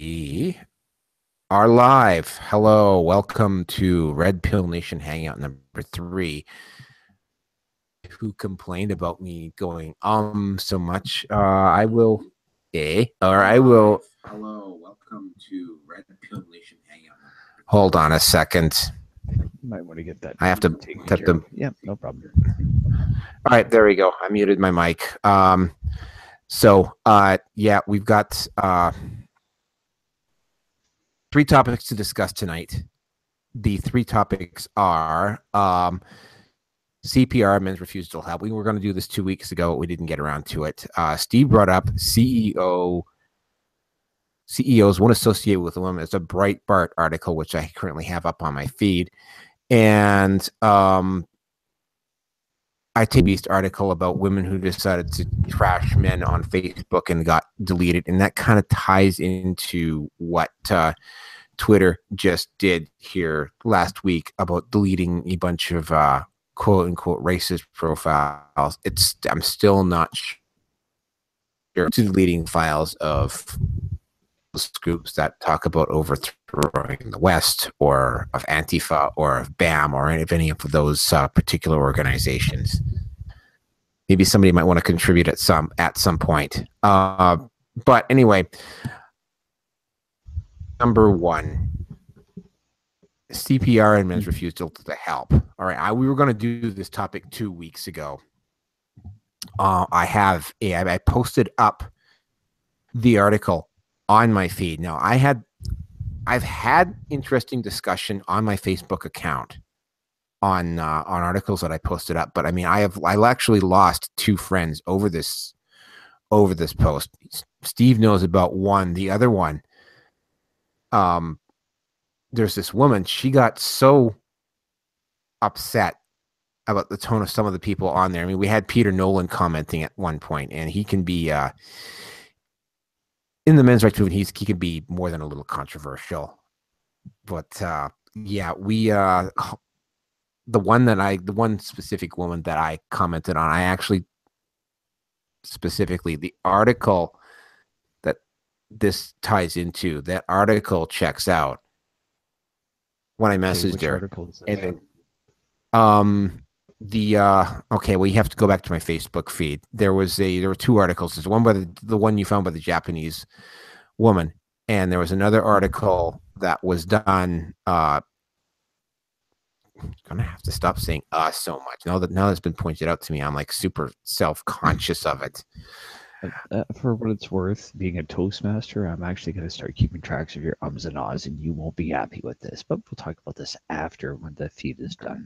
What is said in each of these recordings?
We are live. Hello, welcome to Red Pill Nation Hangout number 3. Who complained about me going so much? I will Hello, welcome to Red Pill Nation Hangout. Hold on a second. You might want to get that. I have to tap them. Yeah, no problem. All right, there we go. I muted my mic. We've got 3 topics to discuss tonight. The 3 topics are CPR, men's refusal to help. We were going to do this 2 weeks ago. We didn't get around to it. Steve brought up CEOs won't associate with women. It's a Breitbart article, which I currently have up on my feed. And I take Beast article about women who decided to trash men on Facebook and got deleted. And that kind of ties into what Twitter just did here last week about deleting a bunch of quote unquote racist profiles. I'm still not sure to deleting files of groups that talk about overthrowing the West or of Antifa or of BAM or any of those particular organizations. Maybe somebody might want to contribute at some point. But anyway, number 1, CPR and men's refusal to help. All right, we were going to do this topic 2 weeks ago. I posted up the article on my feed. Now, I've had interesting discussion on my Facebook account on articles that I posted up, but I mean, I actually lost 2 friends over this post. Steve knows about one. The other one, there's this woman. She got so upset about the tone of some of the people on there. I mean, we had Peter Nolan commenting at one point, and he can be in the men's rights movement. He can be more than a little controversial. But the one specific woman that I commented on, I actually specifically the article that this ties into, that article checks out when I messaged her. And then, you have to go back to my Facebook feed. There were 2 articles. There's one by the one you found by the Japanese woman, and there was another article that was done. I'm gonna have to stop saying so much. Now that's been pointed out to me, I'm like super self-conscious of it. For what it's worth, being a Toastmaster, I'm actually going to start keeping tracks of your ums and ahs, and you won't be happy with this. But we'll talk about this after when the feed is done.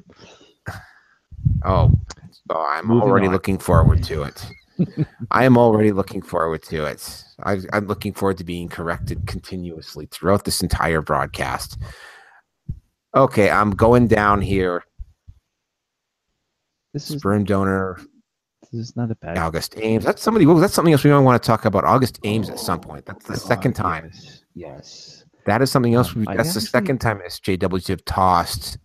I'm already looking forward to it. I am already looking forward to it. I'm looking forward to being corrected continuously throughout this entire broadcast. Okay, I'm going down here. Sperm donor. This is not a bad. August Ames. That's something else we might want to talk about. August Ames at some point. That's the second time. Yes. That is something else. That's the second time SJWs have tossed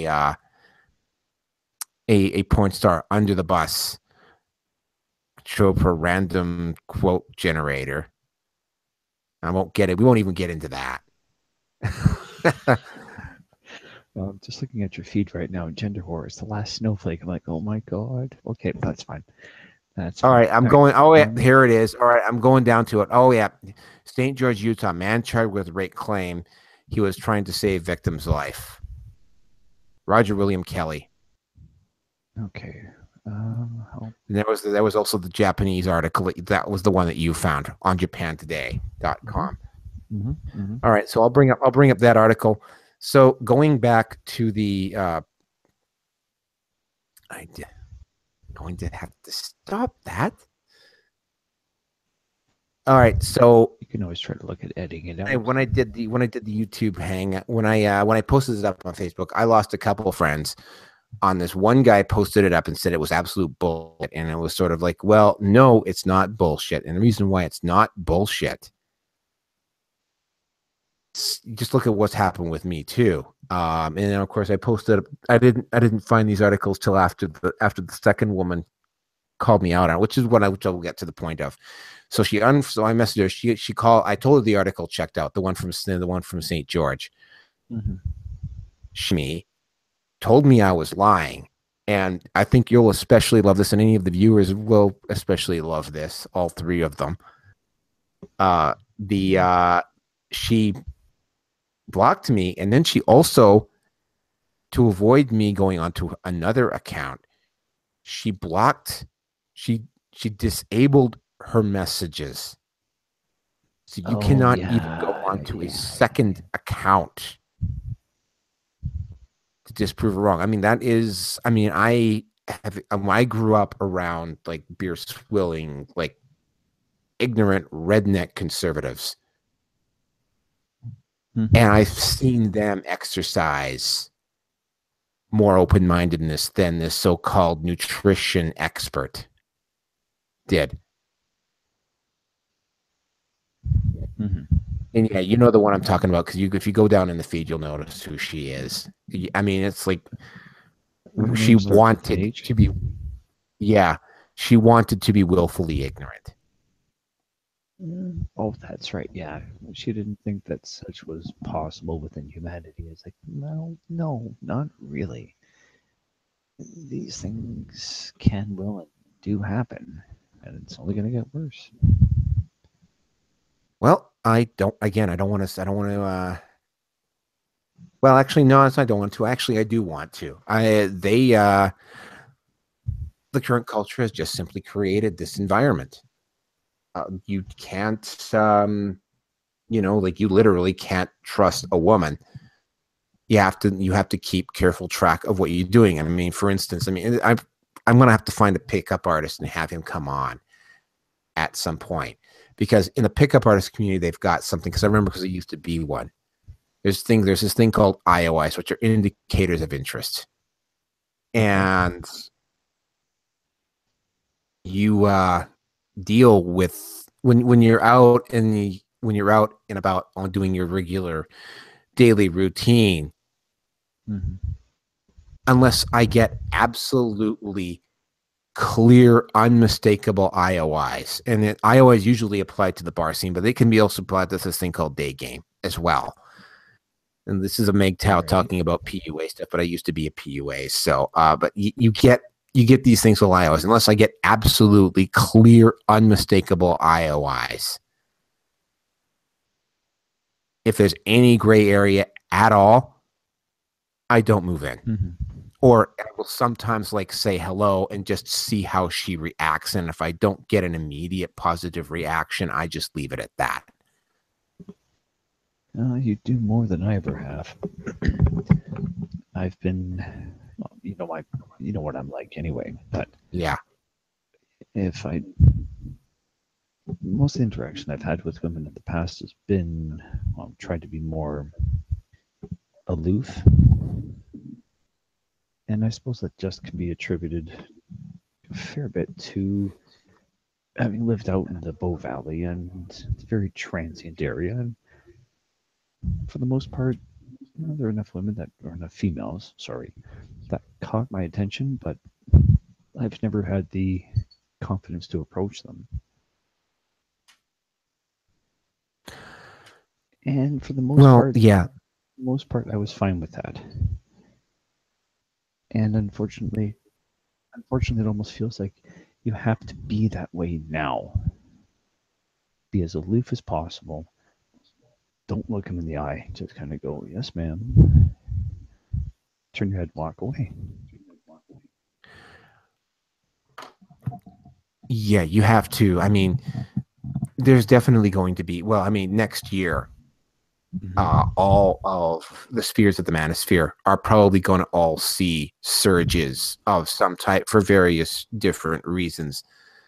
a porn star under the bus. Show up her random quote generator. I won't get it. We won't even get into that. Well, I'm just looking at your feed right now. Gender whore is the last snowflake. I'm like, oh my god. Okay, that's fine. That's all right. I'm going. Oh yeah, here it is. All right, I'm going down to it. Oh yeah, St. George, Utah. Man charged with rape claim he was trying to save victim's life. Roger William Kelly. Okay. And there was also the Japanese article. That was the one that you found on JapanToday.com. All right, so I'll bring up that article. So going back to the, I'm going to have to stop that. All right, so you can always try to look at editing it out. When I did the YouTube hang, when I posted it up on Facebook, I lost a couple of friends on this. One guy posted it up and said it was absolute bullshit, and it was sort of like, well, no, it's not bullshit, and the reason why it's not bullshit. Just look at what's happened with me too. And then of course I posted. I didn't find these articles till after the second woman called me out on, which is what which I will get to the point of. So so I messaged her. She called. I told her the article checked out, the one from St. George. Mm-hmm. She told me I was lying, and I think you'll especially love this, and any of the viewers will especially love this. All three of them. She blocked me, and then she also, to avoid me going onto another account, she disabled her messages. So you cannot even go onto a second account to disprove her wrong. I mean, I grew up around like beer swilling, like ignorant redneck conservatives. Mm-hmm. And I've seen them exercise more open-mindedness than this so-called nutrition expert did. Mm-hmm. And yeah, you know the one I'm talking about, because if you go down in the feed, you'll notice who she is. I mean, it's like she wanted to be, she wanted to be willfully ignorant. Oh, that's right. Yeah, she didn't think that such was possible within humanity. It's like, no, not really. These things can, will, and do happen, and it's only going to get worse. Well, I don't want to. Well, actually, no, I don't want to. Actually, I do want to. The current culture has just simply created this environment. You can't, like you literally can't trust a woman. You have to keep careful track of what you're doing. I mean, for instance, I'm going to have to find a pickup artist and have him come on at some point, because in the pickup artist community, they've got something, because I remember, because it used to be one. There's this thing called IOIs, which are indicators of interest. And you deal with when you're out and about on doing your regular daily routine. Mm-hmm. Unless I get absolutely clear, unmistakable IOIs, and IOIs usually apply to the bar scene, but they can be also applied to this thing called day game as well. And this is a MGTOW talking about PUA stuff, but I used to be a PUA, so but you get these things with IOIs. Unless I get absolutely clear, unmistakable IOIs, if there's any gray area at all, I don't move in. Mm-hmm. Or I will sometimes say hello and just see how she reacts. And if I don't get an immediate positive reaction, I just leave it at that. You do more than I ever have. I've been, you know what I'm like anyway. But yeah, most of the interaction I've had with women in the past has been tried to be more aloof. And I suppose that just can be attributed a fair bit to having lived out in the Bow Valley, and it's a very transient area. And for the most part, there are enough females, that caught my attention, but I've never had the confidence to approach them. And for the most part, I was fine with that. And unfortunately, it almost feels like you have to be that way now. Be as aloof as possible. Don't look him in the eye. Just kind of go, yes, ma'am. Turn your head, walk away. Yeah, you have to. I mean, there's definitely going to be, next year, all of the spheres of the manosphere are probably going to all see surges of some type for various different reasons.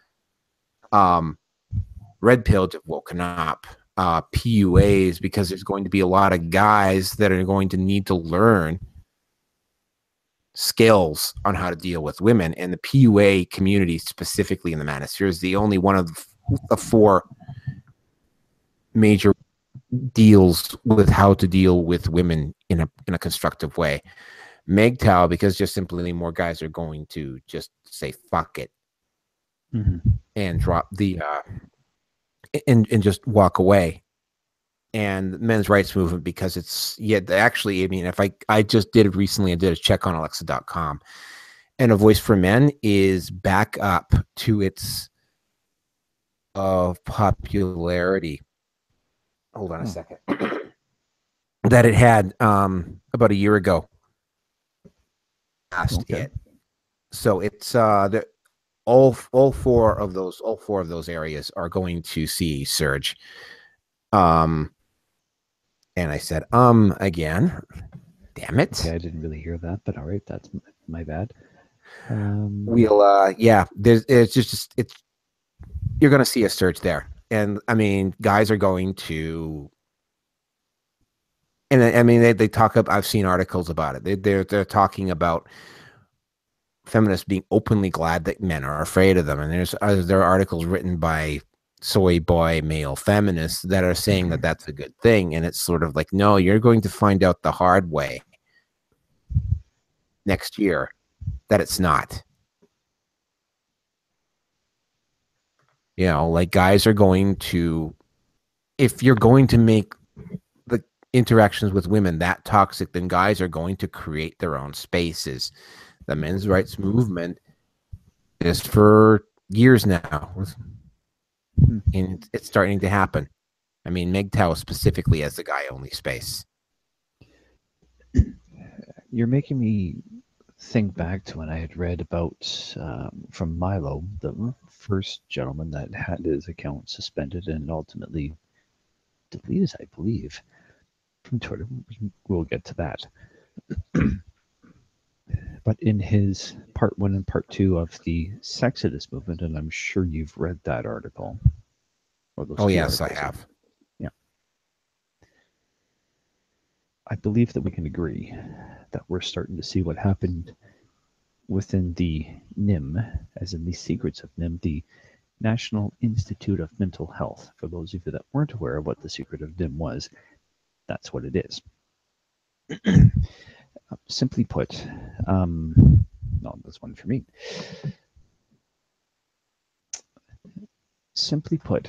Red pilled have woken up. PUAs, because there's going to be a lot of guys that are going to need to learn skills on how to deal with women. And the PUA community, specifically in the manosphere, is the only one of the four major deals with how to deal with women in a constructive way. MGTOW, because just simply more guys are going to just say fuck it and drop the and just walk away. And men's rights movement, because it's actually, I mean, if I just did it recently, I did a check on Alexa.com, and A Voice for Men is back up to its of popularity. Hold on a second. That it had about a year ago. It. So it's all four of those areas are going to see a surge. And I said, again. Damn it. Okay, I didn't really hear that, but all right, that's my bad. We'll you're going to see a surge there. And I mean, guys are going to, and I mean, they talk up, I've seen articles about it. They're talking about feminists being openly glad that men are afraid of them. And there are articles written by soy boy male feminists that are saying that that's a good thing. And it's sort of like, no, you're going to find out the hard way next year that it's not. You know, like, guys are going to, if you're going to make the interactions with women that toxic, then guys are going to create their own spaces. The men's rights movement is for years now, and it's starting to happen. I mean, MGTOW specifically has the guy-only space. You're making me think back to when I had read about from Milo, the first gentleman that had his account suspended and ultimately deleted, I believe, from Twitter. We'll get to that. But in his part 1 and part 2 of the Sexodus movement, and I'm sure you've read that article. Or those yes, I have. Yeah. I believe that we can agree that we're starting to see what happened within the NIM, as in the secrets of NIM, the National Institute of Mental Health. For those of you that weren't aware of what the secret of NIM was, that's what it is. Simply put, no, that's one for me. Simply put,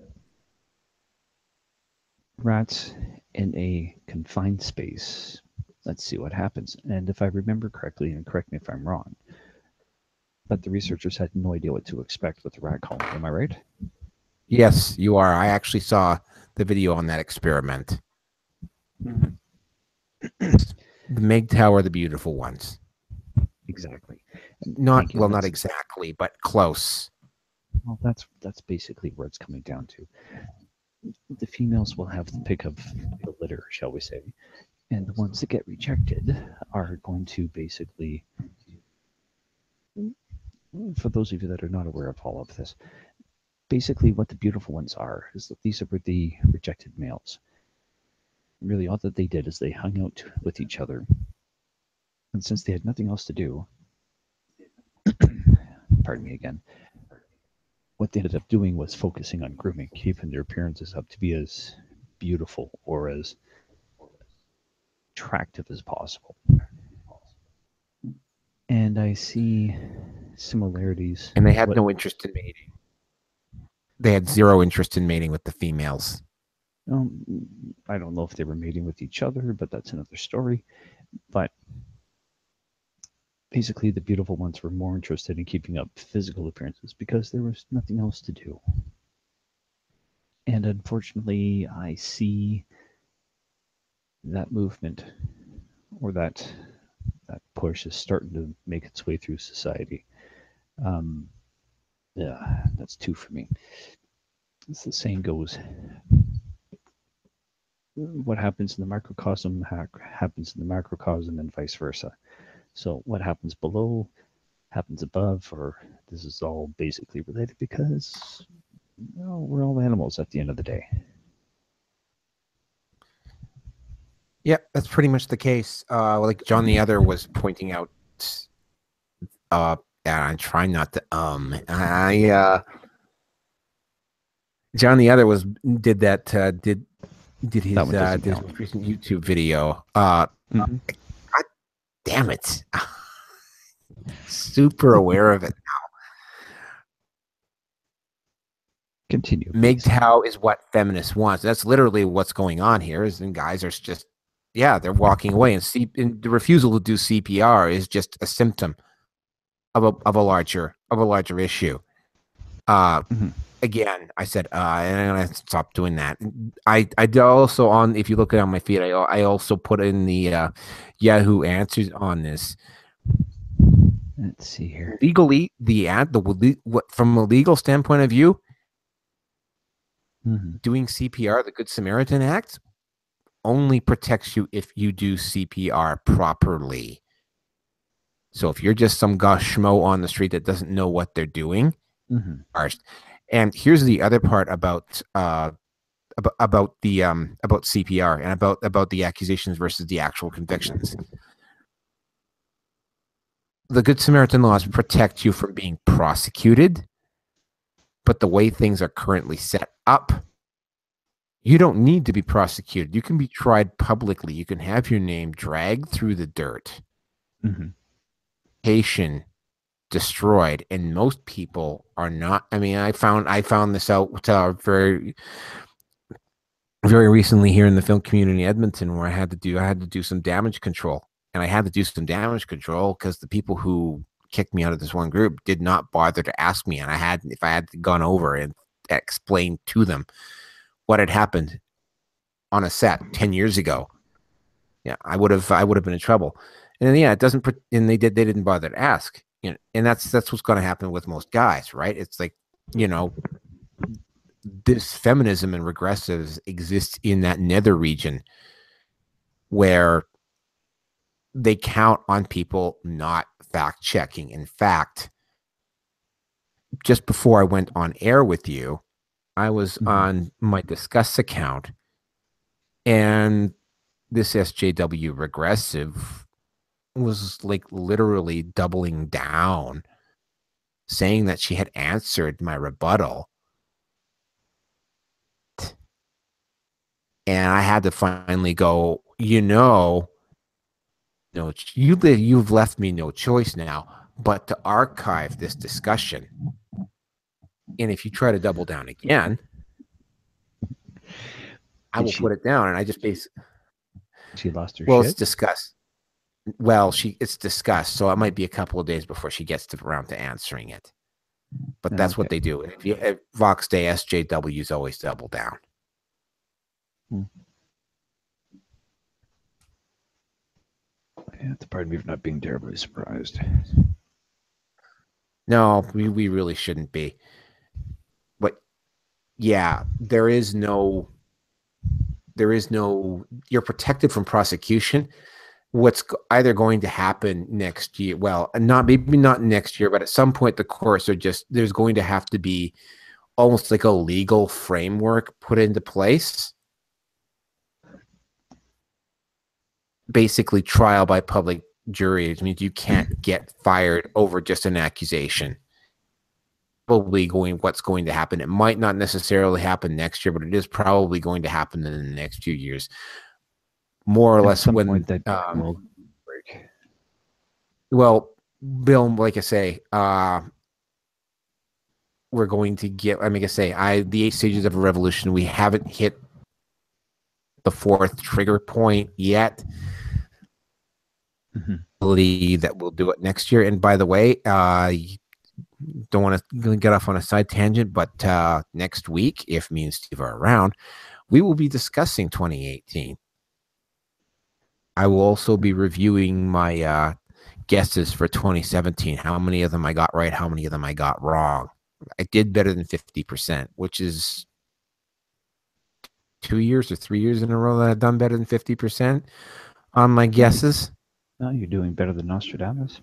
rats in a confined space. Let's see what happens. And if I remember correctly, and correct me if I'm wrong, but the researchers had no idea what to expect with the rat colony. Am I right? Yes, you are. I actually saw the video on that experiment. The MGTOW are the beautiful ones. Exactly. Not exactly, but close. Well, that's basically where it's coming down to. The females will have the pick of the litter, shall we say, and the ones that get rejected are going to basically, for those of you that are not aware of all of this, basically what the beautiful ones are is that these are the rejected males. Really, all that they did is they hung out with each other, and since they had nothing else to do, pardon me again, what they ended up doing was focusing on grooming, keeping their appearances up to be as beautiful or as attractive as possible. And I see similarities. And they had no interest in mating. They had zero interest in mating with the females. I don't know if they were mating with each other, but that's another story. But basically, the beautiful ones were more interested in keeping up physical appearances because there was nothing else to do. And unfortunately, I see that movement or that push is starting to make its way through society. Yeah, that's 2 for me. As the saying goes, what happens in the microcosm happens in the macrocosm and vice versa. So what happens below happens above, or this is all basically related because we're all animals at the end of the day. Yep, that's pretty much the case. Like John the Other was pointing out, and I'm trying not to John the Other did his most recent YouTube video. God damn it. Super aware of it Continue, please. MGTOW is what feminists want. That's literally what's going on here. Is and guys are just, yeah, they're walking away, and the refusal to do CPR is just a symptom of a larger issue. Again, I said, and I'm gonna stop doing that. I also on, if you look at on my feed, I also put in the Yahoo answers on this. Let's see here. Legally, from a legal standpoint of view, doing CPR, the Good Samaritan Act, only protects you if you do CPR properly. So if you're just some gosh schmo on the street that doesn't know what they're doing, and here's the other part about CPR and about the accusations versus the actual convictions. The Good Samaritan laws protect you from being prosecuted, but the way things are currently set up, you don't need to be prosecuted. You can be tried publicly. You can have your name dragged through the dirt, reputation destroyed, and most people are not. I mean, I found this out very, very recently here in the film community in Edmonton, where I had to do some damage control, and I had to do some damage control because the people who kicked me out of this one group did not bother to ask me, and if I had gone over and explained to them what had happened on a set 10 years ago, yeah, I would have been in trouble. And then, yeah, it doesn't, and they didn't bother to ask, and that's what's going to happen with most guys, right? It's like, this feminism and regressives exist in that nether region where they count on people not fact checking. In fact, just before I went on air with you, I was on my Discuss account, and this SJW regressive was like literally doubling down, saying that she had answered my rebuttal. And I had to finally go, no, you've left me no choice now but to archive this discussion. And if you try to double down again, I will put it down. And I just basically, she lost her shit? It's discussed. It's discussed. So it might be a couple of days before she gets around to answering it. But that's what they do. If Vox Day SJWs always double down. Yeah, it's a part of me of not being terribly surprised. No, we really shouldn't be. But yeah, there is no, you're protected from prosecution. What's either going to happen next year? Well, maybe not next year, but at some point the courts there's going to have to be almost like a legal framework put into place. Basically, trial by public jury. It means you can't get fired over just an accusation. Probably what's going to happen. It might not necessarily happen next year, but it is probably going to happen in the next few years. More or less when that will break. Well, Bill, like I say, we're going to get. I mean, the 8 stages of a revolution. We haven't hit the 4th trigger point yet. That we'll do it next year. And by the way, don't want to get off on a side tangent, but next week, if me and Steve are around, we will be discussing 2018. I will also be reviewing my guesses for 2017. How many of them I got right? How many of them I got wrong? I did better than 50%, which is 2 years or 3 years in a row that I've done better than 50% on my guesses. No, you're doing better than Nostradamus.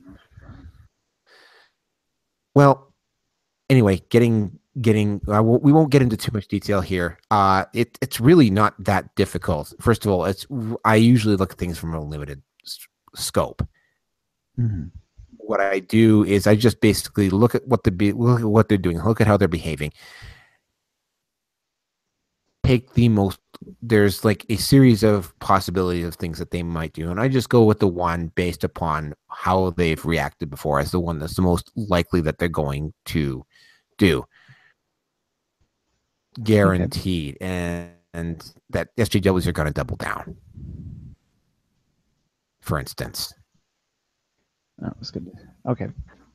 Well, anyway, we won't get into too much detail here. It's really not that difficult. First of all, I usually look at things from a limited scope. What I do is I just basically look at what they're doing, look at how they're behaving. There's like a series of possibilities of things that they might do, and I just go with the one based upon how they've reacted before as the one that's the most likely that they're going to do. guaranteed, and that SJWs are going to double down. For instance, that was good. Okay.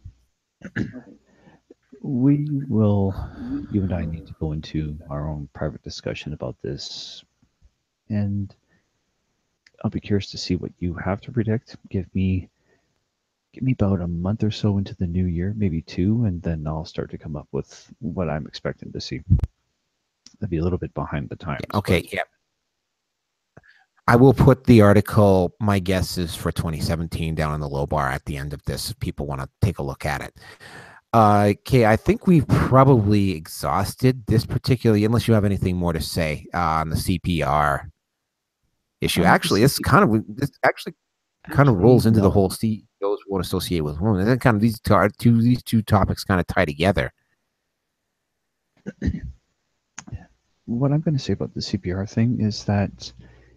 You and I need to go into our own private discussion about this, and I'll be curious to see what you have to predict. Give me about a month or so into the new year, maybe 2, and then I'll start to come up with what I'm expecting to see. That'd be a little bit behind the times. Okay, yeah. I will put the article, my guess is for 2017, down in the low bar at the end of this if people want to take a look at it. Okay, I think we've probably exhausted this particularly, unless you have anything more to say on the CPR issue. Actually, this actually rolls into the whole CEOs won't associate with women. And then kind of these two topics kind of tie together. What I'm going to say about the CPR thing is that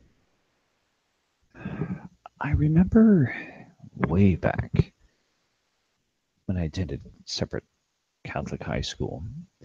I remember way back when I attended separate Catholic high school,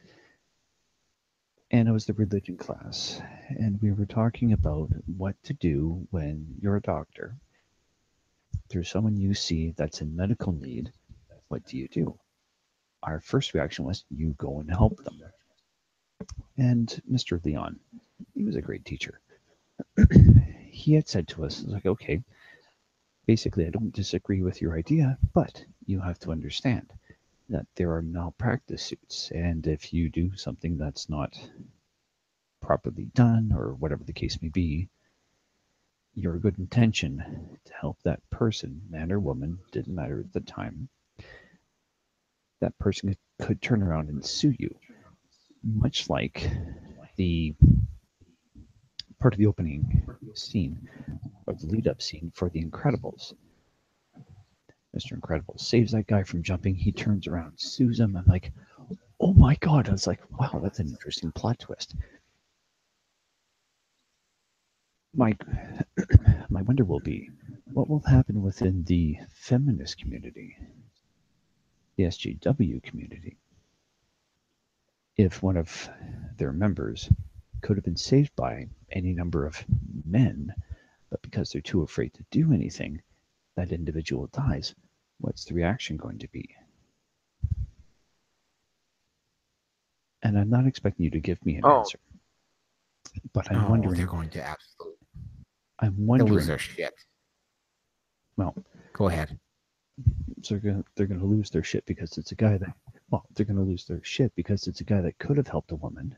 and it was the religion class, and we were talking about what to do when you're a doctor. There's someone you see that's in medical need. What do you do? Our first reaction was, you go and help them. And Mr. Leon, he was a great teacher. He had said to us, like, okay, basically, I don't disagree with your idea, but you have to understand that there are malpractice suits. And if you do something that's not properly done, or whatever the case may be, your good intention to help that person, man or woman, didn't matter at the time, that person could turn around and sue you. Much like the part of the opening scene, or the lead-up scene for The Incredibles. Mr. Incredible saves that guy from jumping. He turns around, sues him. I'm like, oh my God. I was like, wow, that's an interesting plot twist. My wonder will be, what will happen within the feminist community, the SJW community, if one of their members could have been saved by any number of men, but because they're too afraid to do anything, that individual dies. What's the reaction going to be? And I'm not expecting you to give me an answer, but I'm wondering. They're going to absolutely. I'm wondering. They'll lose their shit. Well, go ahead. So they're going to lose their shit because it's a guy that. Well, they're going to lose their shit because it's a guy that could have helped a woman.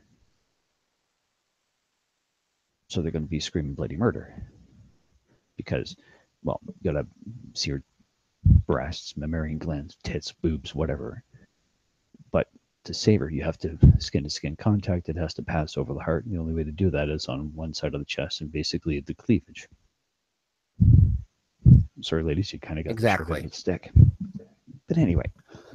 So they're going to be screaming bloody murder. Because, well, you got to see her breasts, mammary glands, tits, boobs, whatever. But to save her, you have to skin-to-skin contact. It has to pass over the heart. And the only way to do that is on one side of the chest and basically the cleavage. I'm sorry, ladies, you kind of got exactly the stick. But anyway,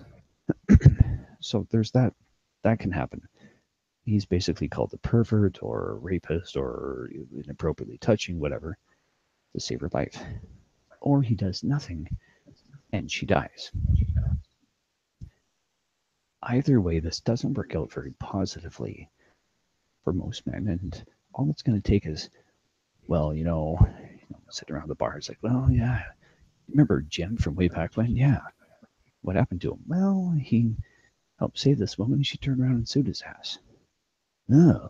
so there's that. That can happen. He's basically called a pervert or a rapist or inappropriately touching, whatever, to save her life. Or he does nothing and she dies. Either way, this doesn't work out very positively for most men. And all it's going to take is, well, sitting around the bar, it's like, well, yeah, remember Jim from way back when? Yeah. What happened to him? Well, he helped save this woman and she turned around and sued his ass. Oh.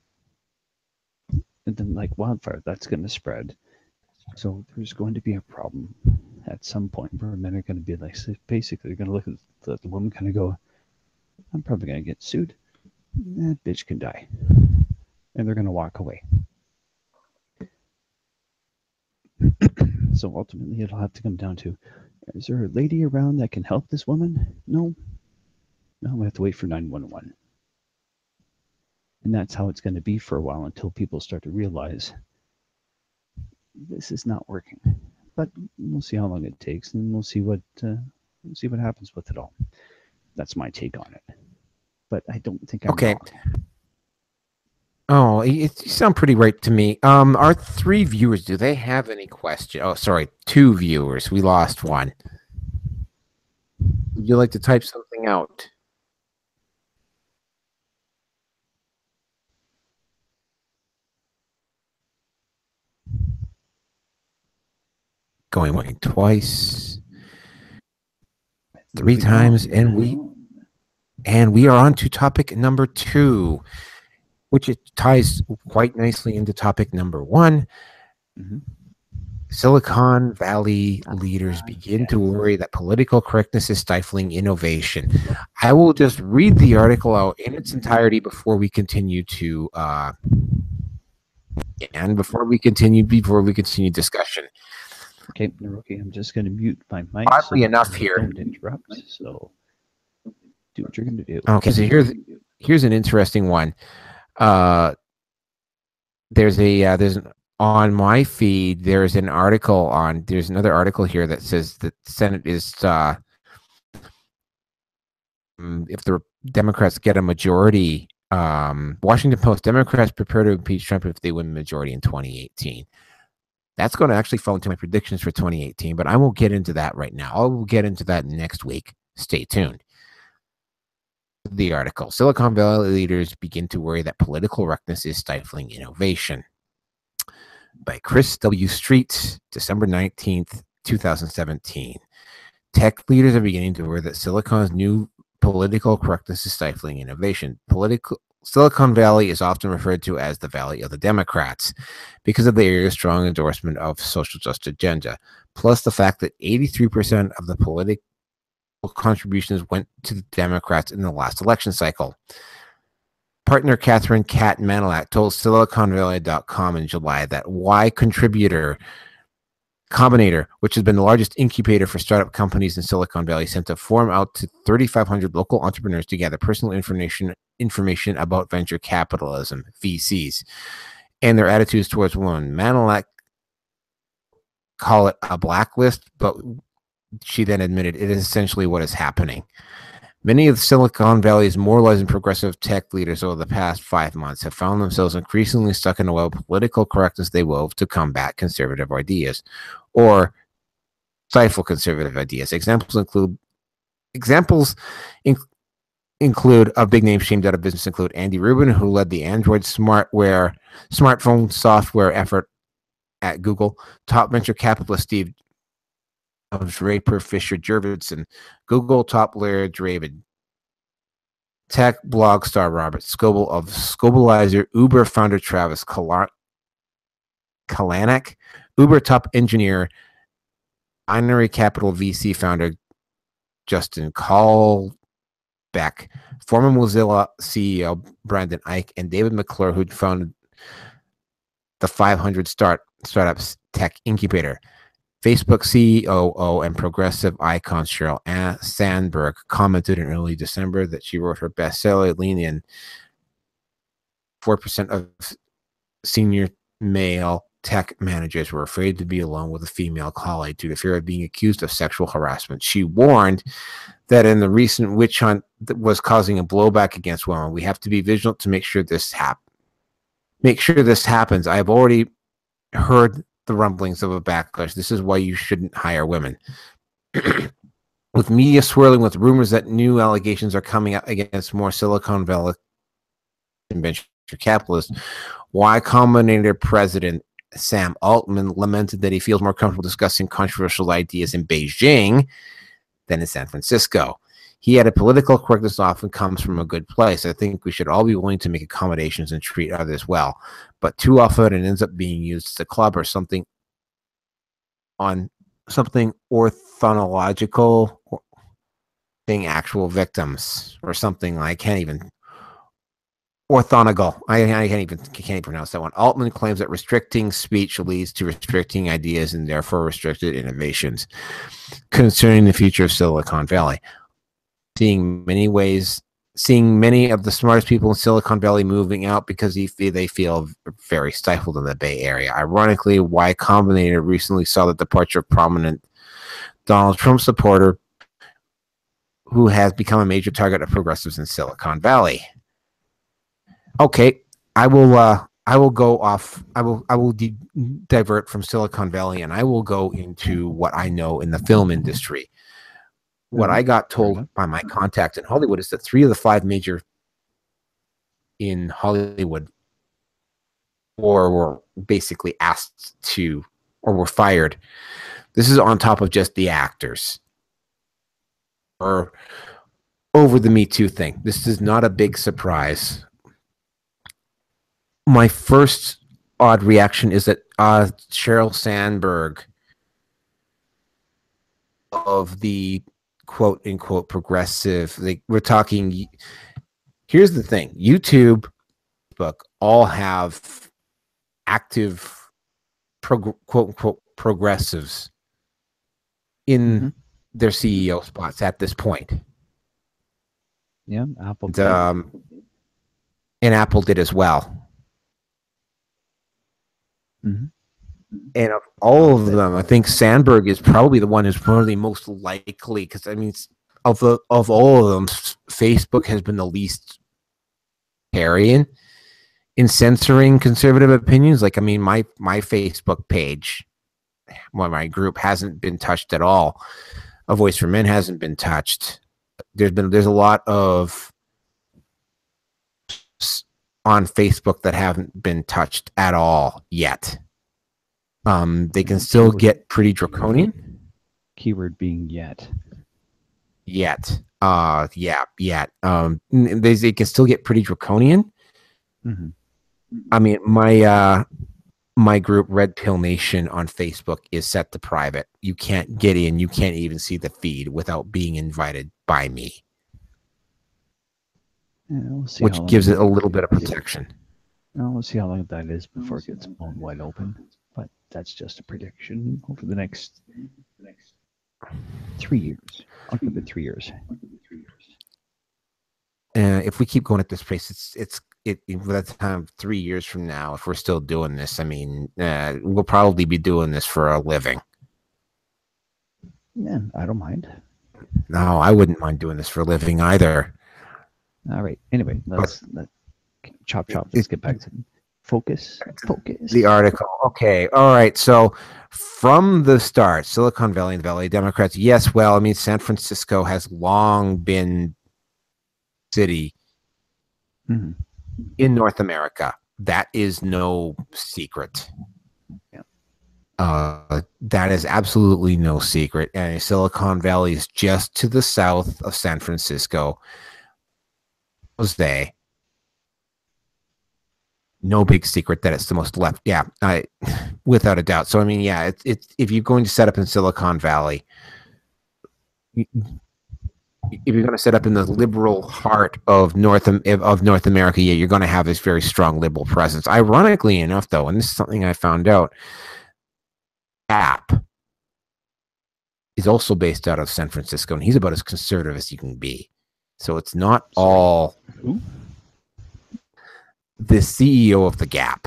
And then, like wildfire, that's going to spread. So there's going to be a problem at some point where men are going to be like, basically, they're going to look at the woman, kind of go, I'm probably going to get sued. That bitch can die. And they're going to walk away. So ultimately, it'll have to come down to, is there a lady around that can help this woman? No. No, we have to wait for 911. And that's how it's going to be for a while until people start to realize this is not working. But we'll see how long it takes, and we'll see what happens with it all. That's my take on it. But I don't think I'm wrong. Oh, you sound pretty right to me. Our 3 viewers, do they have any questions? Oh, sorry, 2 viewers. We lost one. Would you like to type something out? Going twice, three Moving times, on. and we are on to topic number 2, which it ties quite nicely into topic number 1. Silicon Valley leaders begin to worry that political correctness is stifling innovation. I will just read the article out in its entirety before we continue to before we continue discussion. Okay, Naruki, I'm just going to mute my mic. Oddly enough here. Don't interrupt, so do what you're going to do. Okay, so here's an interesting one. There's on my feed, there's another article here that says that the Senate is, if the Democrats get a majority, Washington Post, Democrats prepare to impeach Trump if they win the majority in 2018. That's going to actually fall into my predictions for 2018, but I won't get into that right now. I will get into that next week. Stay tuned. The article, Silicon Valley leaders begin to worry that political correctness is stifling innovation. By Chris W. Street, December 19th, 2017. Tech leaders are beginning to worry that Silicon's new political correctness is stifling innovation. Silicon Valley is often referred to as the Valley of the Democrats because of the area's strong endorsement of social justice agenda, plus the fact that 83% of the political contributions went to the Democrats in the last election cycle. Partner Catherine Kat Manilak told SiliconValley.com in July that Y Combinator, which has been the largest incubator for startup companies in Silicon Valley, sent a form out to 3,500 local entrepreneurs to gather personal information about venture capitalism, VCs, and their attitudes towards women. Manilak call it a blacklist, but she then admitted it is essentially what is happening. Many of Silicon Valley's moralizing progressive tech leaders over the past 5 months have found themselves increasingly stuck in a web of political correctness they wove to combat conservative ideas or stifle conservative ideas. Examples include of big names shamed out of business include Andy Rubin, who led the Android smartphone software effort at Google, top venture capitalist Steve Draper Fisher Jurvetson, Google top Larry David, tech blog star Robert Scoble of Scobleizer, Uber founder Travis Kalanick, Uber top engineer, Binary Capital VC founder Justin Kalbeck, former Mozilla CEO Brandon Ike, and David McClure, who founded the 500 Startups Tech Incubator. Facebook COO and progressive icon Sheryl Sandberg commented in early December that she wrote her bestseller, Lean In. 4% of senior male tech managers were afraid to be alone with a female colleague due to fear of being accused of sexual harassment. She warned that in the recent witch hunt that was causing a blowback against women, we have to be vigilant to make sure this happens. I have already heard the rumblings of a backlash. This is why you shouldn't hire women. With media swirling with rumors that new allegations are coming out against more Silicon Valley venture capitalists, Y Combinator president Sam Altman lamented that he feels more comfortable discussing controversial ideas in Beijing than in San Francisco. He added, political correctness often comes from a good place. I think we should all be willing to make accommodations and treat others well. But too often it ends up being used as a club or something orthonological thing, actual victims or something. I can't even orthogonal. I can't even pronounce that one. Altman claims that restricting speech leads to restricting ideas and therefore restricted innovations concerning the future of Silicon Valley. Seeing many of the smartest people in Silicon Valley moving out because they feel very stifled in the Bay Area. Ironically, Y Combinator recently saw the departure of prominent Donald Trump supporter who has become a major target of progressives in Silicon Valley. Okay, I will divert from Silicon Valley and I will go into what I know in the film industry. What I got told by my contact in Hollywood is that 3 of the 5 major in Hollywood were basically asked to, or were fired This is on top of just the actors or over the Me Too thing. This is not a big surprise. My first odd reaction is that Sheryl Sandberg of the quote unquote progressive, like we're talking, here's the thing, YouTube, book all have active quote unquote progressives in their CEO spots at this point. Yeah, Apple and Apple did as well. And of all of them, I think Sandberg is probably the one who's probably most likely, because I mean, of all of them, Facebook has been the least carrying in censoring conservative opinions. Like, I mean, my Facebook page, my group hasn't been touched at all. A Voice for Men hasn't been touched. There's a lot of on Facebook that haven't been touched at all yet. They can still get pretty draconian. Keyword being yet. Yet. Yet. They can still get pretty draconian. I mean, my group, Red Pill Nation, on Facebook is set to private. You can't get in. You can't even see the feed without being invited by me. Yeah, we'll see, which gives it a little bit of protection. We'll see how long that is before it gets blown wide open. But that's just a prediction over the next 3 years. I'll give it 3 years. If we keep going at this pace, by the time 3 years from now, if we're still doing this, I mean, we'll probably be doing this for a living. Yeah, I don't mind. No, I wouldn't mind doing this for a living either. All right. Anyway, let's chop. Let's get back to focus. The article. Okay. All right. So from the start, Silicon Valley and the Valley Democrats. Yes. Well, I mean, San Francisco has long been city in North America. That is no secret. Yeah. That is absolutely no secret. And Silicon Valley is just to the south of San Francisco. Jose. No big secret that it's the most left. Yeah, without a doubt. So I mean, yeah, it's if you're going to set up in Silicon Valley, if you're going to set up in the liberal heart of North America, yeah, you're going to have this very strong liberal presence. Ironically enough, though, and this is something I found out, Gap is also based out of San Francisco, and he's about as conservative as you can be. So it's not all. The CEO of the Gap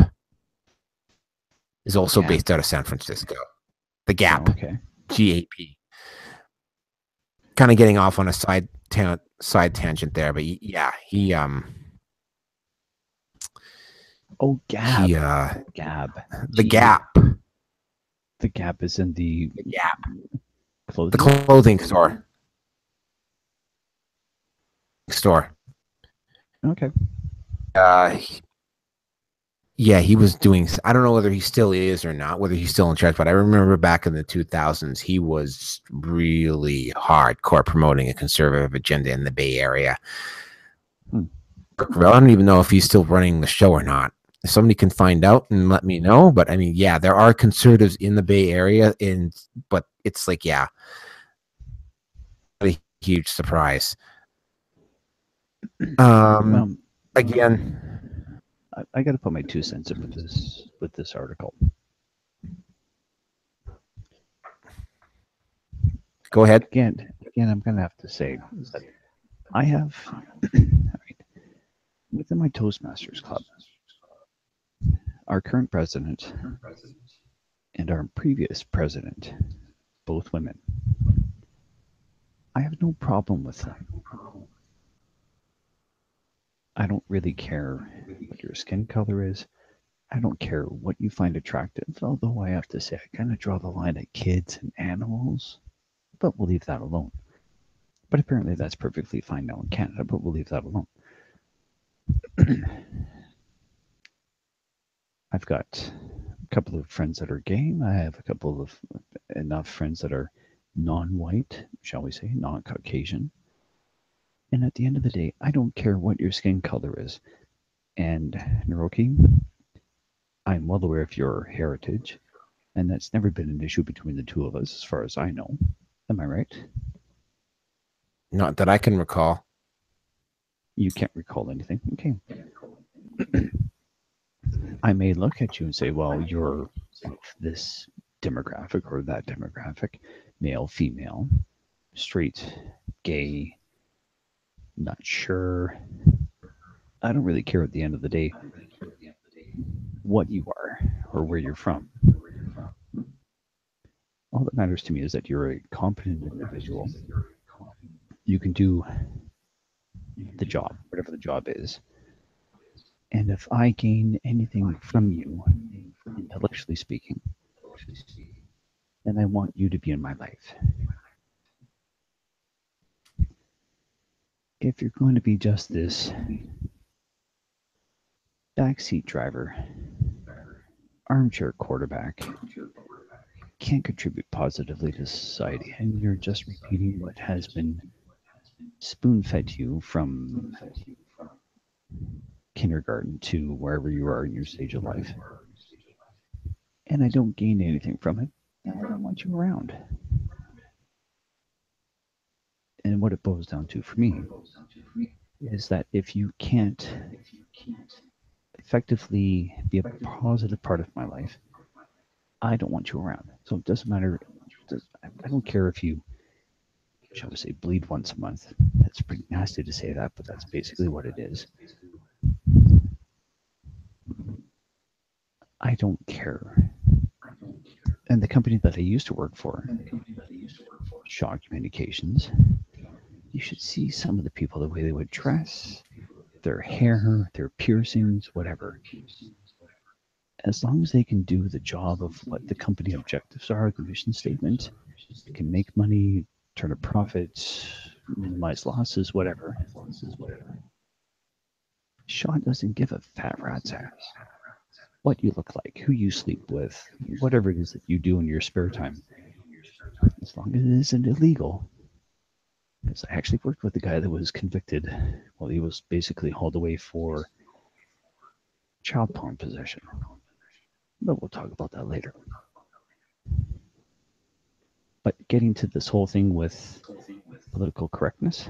is also based out of San Francisco. The Gap, GAP. Kind of getting off on a side tangent there, but yeah, he Gab. Gab. The Gap. The Gap is in the Gap. Clothing? The clothing store. Okay. Yeah, he was doing. I don't know whether he still is or not, whether he's still in charge. But I remember back in the 2000s, he was really hardcore promoting a conservative agenda in the Bay Area. I don't even know if he's still running the show or not. If somebody can find out and let me know. But I mean, yeah, there are conservatives in the Bay Area, but it's like, yeah, a huge surprise. Again, I got to put my 2 cents in with this article. Go ahead. Again, I'm going to have to say that I have within my Toastmasters club, our current president and our previous president, both women. I have no problem with them. I don't really care what your skin color is. I don't care what you find attractive, although I have to say I kind of draw the line at kids and animals, but we'll leave that alone. But apparently that's perfectly fine now in Canada, but we'll leave that alone. I've got a couple of friends that are gay. I have a couple of enough friends that are non-white, shall we say, non-Caucasian. And at the end of the day, I don't care what your skin color is. And Naroki, I'm well aware of your heritage, and that's never been an issue between the two of us, as far as I know. Am I right? Not that I can recall. You can't recall anything. Okay. I may look at you and say, well, you're this demographic or that demographic, male, female, straight, gay, not sure. I don't really care at the end of the day what you are or where you're from. All that matters to me is that you're a competent individual. You can do the job, whatever the job is. And if I gain anything from you, intellectually speaking, then I want you to be in my life. If you're going to be just this backseat driver, armchair quarterback, can't contribute positively to society, and you're just repeating what has been spoon-fed to you from kindergarten to wherever you are in your stage of life, and I don't gain anything from it, I don't want you around. And what it boils down to for me is that if you can't effectively be a positive part of my life, I don't want you around. So it doesn't matter. I don't care if you, shall we say, bleed once a month. That's pretty nasty to say that, but that's basically what it is. I don't care. And the company that I used to work for, Shaw Communications, you should see some of the people, the way they would dress, their hair, their piercings, whatever. As long as they can do the job of what the company objectives are, the mission statement, can make money, turn a profit, minimize losses, whatever. Shaw doesn't give a fat rat's ass what you look like, who you sleep with, whatever it is that you do in your spare time, as long as it isn't illegal. Because I actually worked with a guy that was convicted. Well, he was basically hauled away for child porn possession. But we'll talk about that later. But getting to this whole thing with political correctness,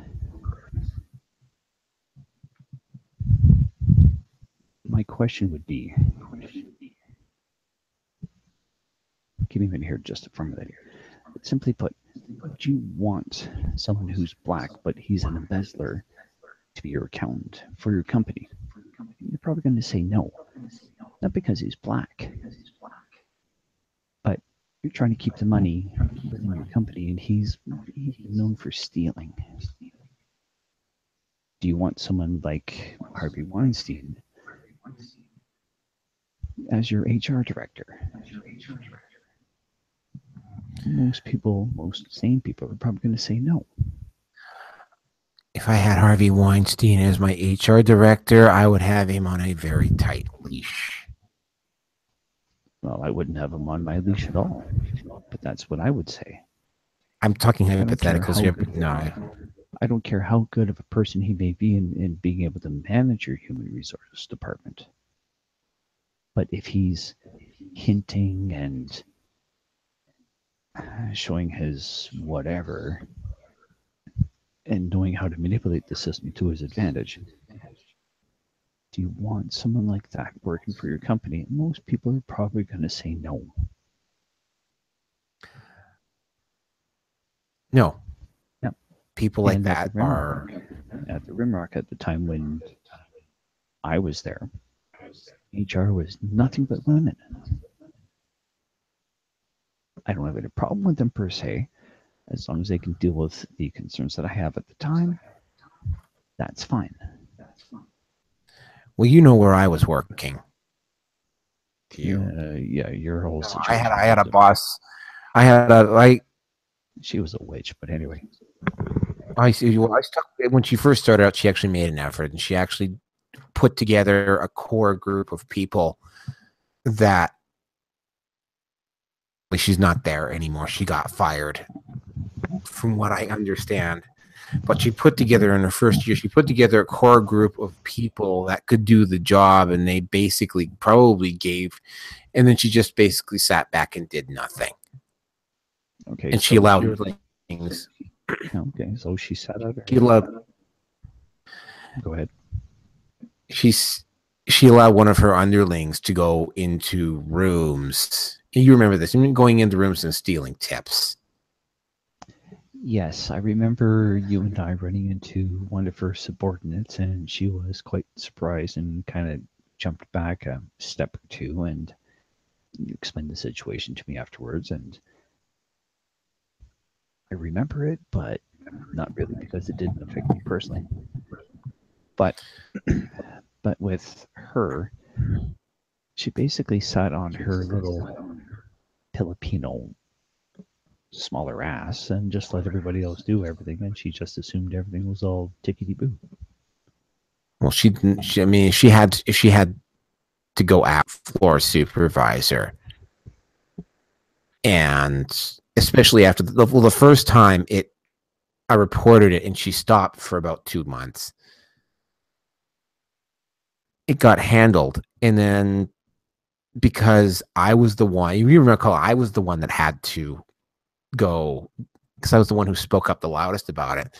my question would be, give me a minute here just for a minute here. Simply put, would you want someone who's black, but he's an embezzler, to be your accountant for your company? You're probably going to say no. Not because he's black, but you're trying to keep the money within your company, and he's known for stealing. Do you want someone like Harvey Weinstein as your HR director? Most people, most sane people, are probably going to say no. If I had Harvey Weinstein as my HR director, I would have him on a very tight leash. Well, I wouldn't have him on my leash at all, but that's what I would say. I'm talking hypotheticals here, but no. I don't care how good of a person he may be in being able to manage your human resources department. But if he's hinting and showing his whatever and knowing how to manipulate the system to his advantage, do you want someone like that working for your company? Most people are probably going to say no. No. Yeah. People like that are... At the Rimrock at the time when I was there, HR was nothing but women. I don't have any problem with them per se, as long as they can deal with the concerns that I have at the time. That's fine. Well, you know where I was working. Yeah, your whole situation. I had a boss. She was a witch, but anyway. I see. Well, when she first started out, she actually made an effort, and she actually put together a core group of people that she's not there anymore. She got fired, from what I understand. But she put together in her first year, she put together a core group of people that could do the job, and they basically probably gave, and then she just basically sat back and did nothing. Okay. And she allowed her things. Okay, so she sat out. She allowed. Go ahead. She allowed one of her underlings to go into rooms. You remember this? Going into rooms and stealing tips. Yes, I remember you and I running into one of her subordinates, and she was quite surprised and kind of jumped back a step or two, and you explained the situation to me afterwards, and I remember it, but not really because it didn't affect me personally. But with her, she basically sat on her little Filipino smaller ass and just let everybody else do everything, and she just assumed everything was all tickety-boo. Well, she didn't. She had to go at floor supervisor, and especially after the first time I reported it, and she stopped for about 2 months. It got handled, and then because I was the one, you recall, I was the one that had to go, because I was the one who spoke up the loudest about it,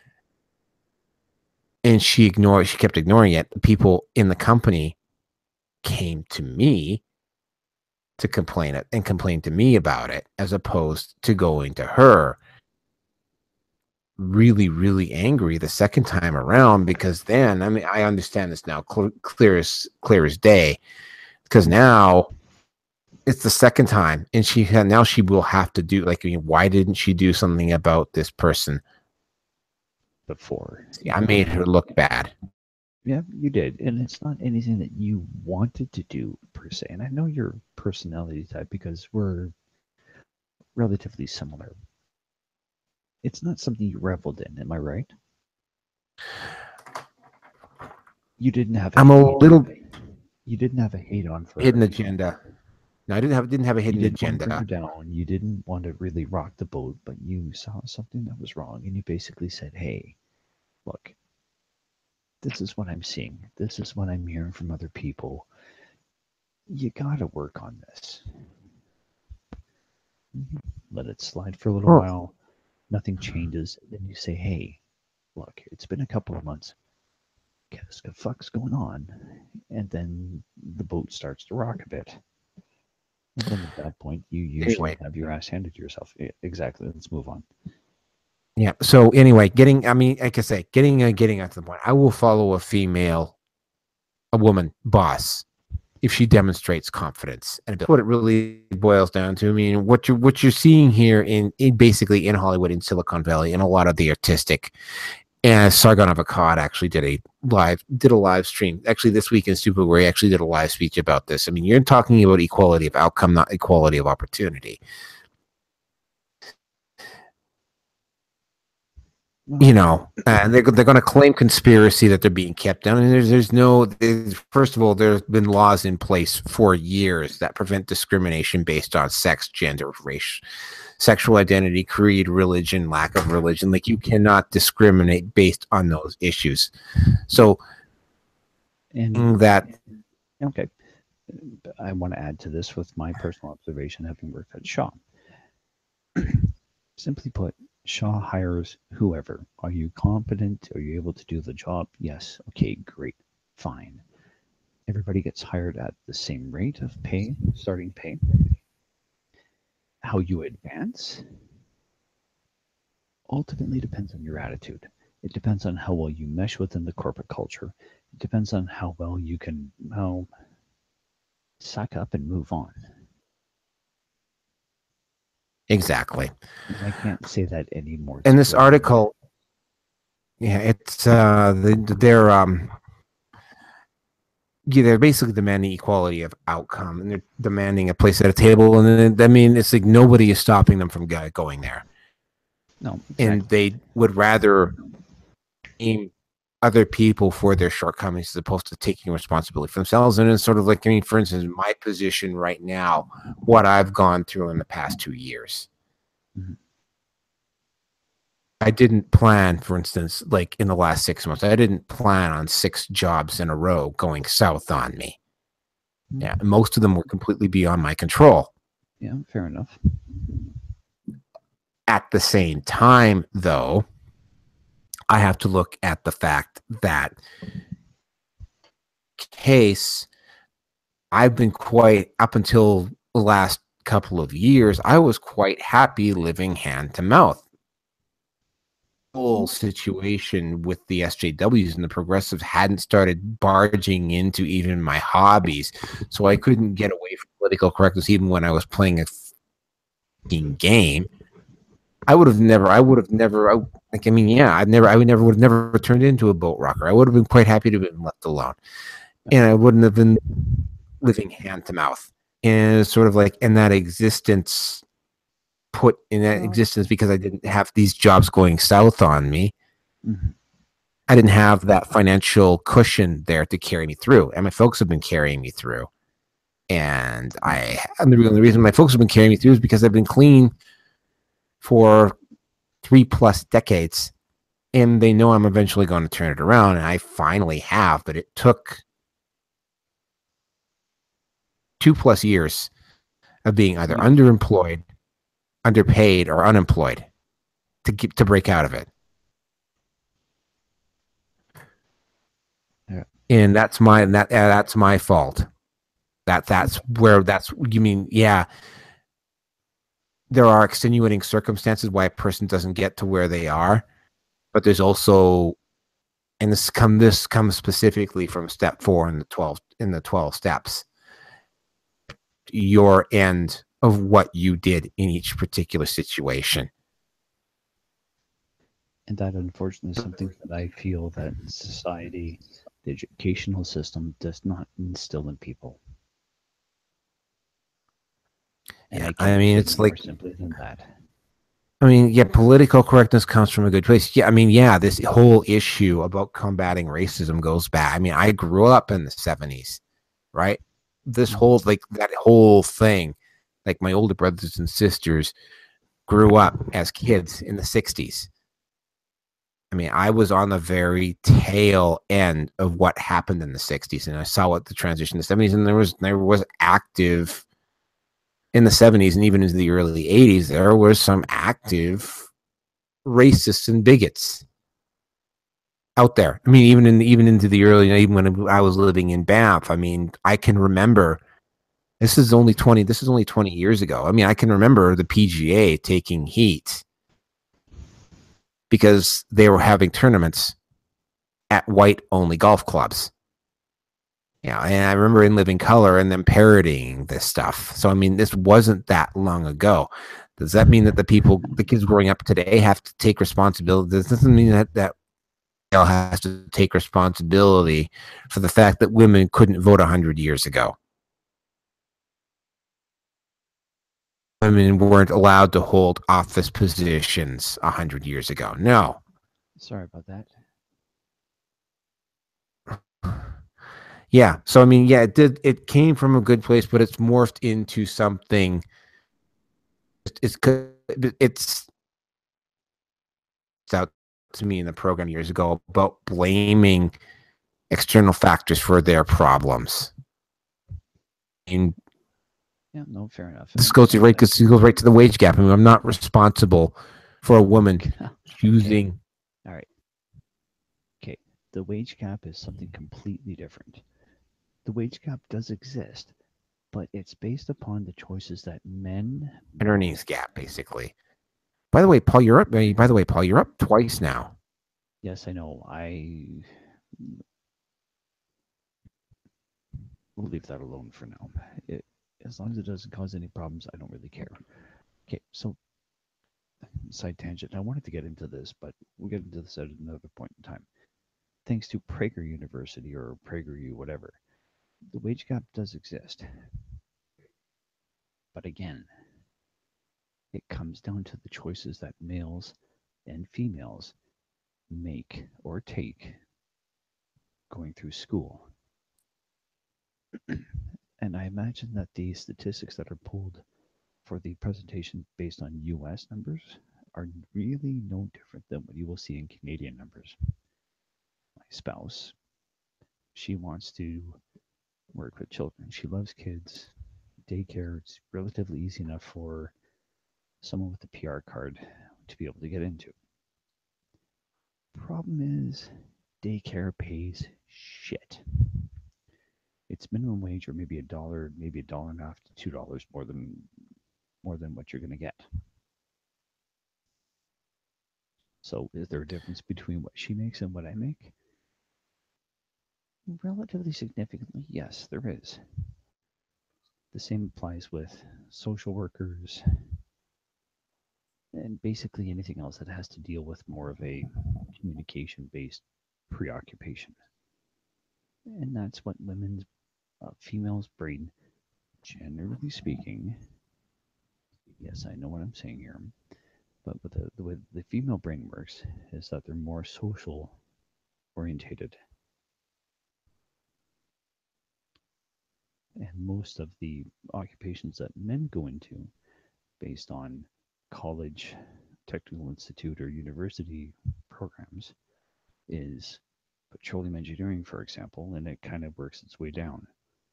and she kept ignoring it. People in the company came to me to complain to me about it, as opposed to going to her. Really, really angry the second time around, because then, I understand this now clear as day, because now it's the second time, and she will have to do, why didn't she do something about this person before? Yeah, I made her look bad. Yeah, you did, and it's not anything that you wanted to do per se. And I know your personality type because we're relatively similar. It's not something you reveled in, am I right? You didn't have. You didn't have a hate on for hidden agenda. No, I didn't have a hidden agenda. You down. You didn't want to really rock the boat, but you saw something that was wrong, and you basically said, "Hey, look, this is what I'm seeing. This is what I'm hearing from other people. You gotta work on this." Let it slide for a little while. Nothing changes. Then you say, "Hey, look, it's been a couple of months. What the fuck's going on?" And then the boat starts to rock a bit. And then at that point, you usually have your ass handed to yourself. Exactly. Let's move on. Yeah. So anyway, getting at the point, I will follow a woman boss, if she demonstrates confidence. And what it really boils down to, what you're seeing here in basically in Hollywood, in Silicon Valley, and a lot of the artistic. And Sargon of Akkad actually did a live stream actually this week in Stupid, where he actually did a live speech about this. You're talking about equality of outcome, not equality of opportunity. And they're going to claim conspiracy that they're being kept down. And first of all, there's been laws in place for years that prevent discrimination based on sex, gender, race, sexual identity, creed, religion, lack of religion. You cannot discriminate based on those issues. So, okay. I want to add to this with my personal observation, having worked at Shaw. Simply put, Shaw hires whoever. Are you competent? Are you able to do the job? Yes. Okay, great. Fine. Everybody gets hired at the same rate of pay, starting pay. How you advance ultimately depends on your attitude. It depends on how well you mesh within the corporate culture. It depends on how well you can suck up and move on. Exactly. I can't say that anymore. In this article, it's they're basically demanding equality of outcome, and they're demanding a place at a table. And then, it's like nobody is stopping them from going there. No, exactly. And they would rather aim other people for their shortcomings as opposed to taking responsibility for themselves. And it's sort of like, I mean, for instance, my position right now, what I've gone through in the past 2 years. Mhm. I didn't plan, for instance, like in the last 6 months, I didn't plan on 6 jobs in a row going south on me. Yeah, most of them were completely beyond my control. Yeah, fair enough. At the same time, though, I have to look at the fact that case I've been quite up until the last couple of years, I was quite happy living hand to mouth. Whole situation with the SJWs and the progressives hadn't started barging into even my hobbies, so I couldn't get away from political correctness even when I was playing a game. I would have never, like, I mean, yeah, I would have never turned into a boat rocker. I would have been quite happy to have been left alone. And I wouldn't have been living hand to mouth. And it's sort of like in that existence, put in that existence because I didn't have these jobs going south on me. Mm-hmm. I didn't have that financial cushion there to carry me through. And my folks have been carrying me through. And the reason my folks have been carrying me through is because I've been clean for 3+ decades, and they know I'm eventually going to turn it around, and I finally have, but it took 2+ years of being either underemployed, underpaid, or unemployed to break out of it. Yeah. And that's my fault. That's you mean, yeah. There are extenuating circumstances why a person doesn't get to where they are, but there's also, and this comes specifically from step 4 in the 12 steps, your end of what you did in each particular situation. And that, unfortunately, is something that I feel that society, the educational system, does not instill in people. And Yeah, I can't it's more like, simply than that. I mean, yeah, political correctness comes from a good place. Yeah, I mean, yeah, this whole issue about combating racism goes back. I mean, I grew up in the 70s, right? This whole, like, that whole thing, like my older brothers and sisters grew up as kids in the 60s. I mean, I was on the very tail end of what happened in the 60s, and I saw what the transition to the 70s, and there was active in the 70s and even into the early 80s, there were some active racists and bigots out there. I mean, even into the early, even when I was living in Banff, I mean, I can remember this is only 20 years ago. I mean, I can remember the PGA taking heat because they were having tournaments at white only golf clubs. Yeah, and I remember in Living Color and them parodying this stuff. So I mean, this wasn't that long ago. Does that mean that the kids growing up today, have to take responsibility? This doesn't mean that male has to take responsibility for the fact that women couldn't vote 100 years ago. Women weren't allowed to hold office positions 100 years ago. No. Sorry about that. Yeah. So I mean, yeah, it came from a good place, but it's morphed into something. It's out to me in the program years ago about blaming external factors for their problems. And Yeah, no, fair enough. this goes right to the wage gap. I mean, I'm not responsible for a woman choosing. All right. Okay. The wage gap is something completely different. The wage gap does exist, but it's based upon the choices that men An earnings gap, basically. By the way, Paul, you're up twice now. Yes, I know. We'll leave that alone for now. As long as it doesn't cause any problems, I don't really care. Okay, so side tangent. I wanted to get into this, but we'll get into this at another point in time. Thanks to Prager University or PragerU, whatever, the wage gap does exist. But again, it comes down to the choices that males and females make or take going through school. And I imagine that the statistics that are pulled for the presentation based on US numbers are really no different than what you will see in Canadian numbers. My spouse, she wants to work with children. She loves kids. Daycare, it's relatively easy enough for someone with a PR card to be able to get into. Problem is, daycare pays shit. It's minimum wage, or maybe $1, maybe $1.50 to $2 more than what you're going to get. So, is there a difference between what she makes and what I make? Relatively significantly, yes, there is. The same applies with social workers and basically anything else that has to deal with more of a communication-based preoccupation. And that's what females' brain, generally speaking, yes, I know what I'm saying here, but with the way the female brain works is that they're more social orientated. And most of the occupations that men go into based on college, technical institute, or university programs is petroleum engineering, for example, and it kind of works its way down.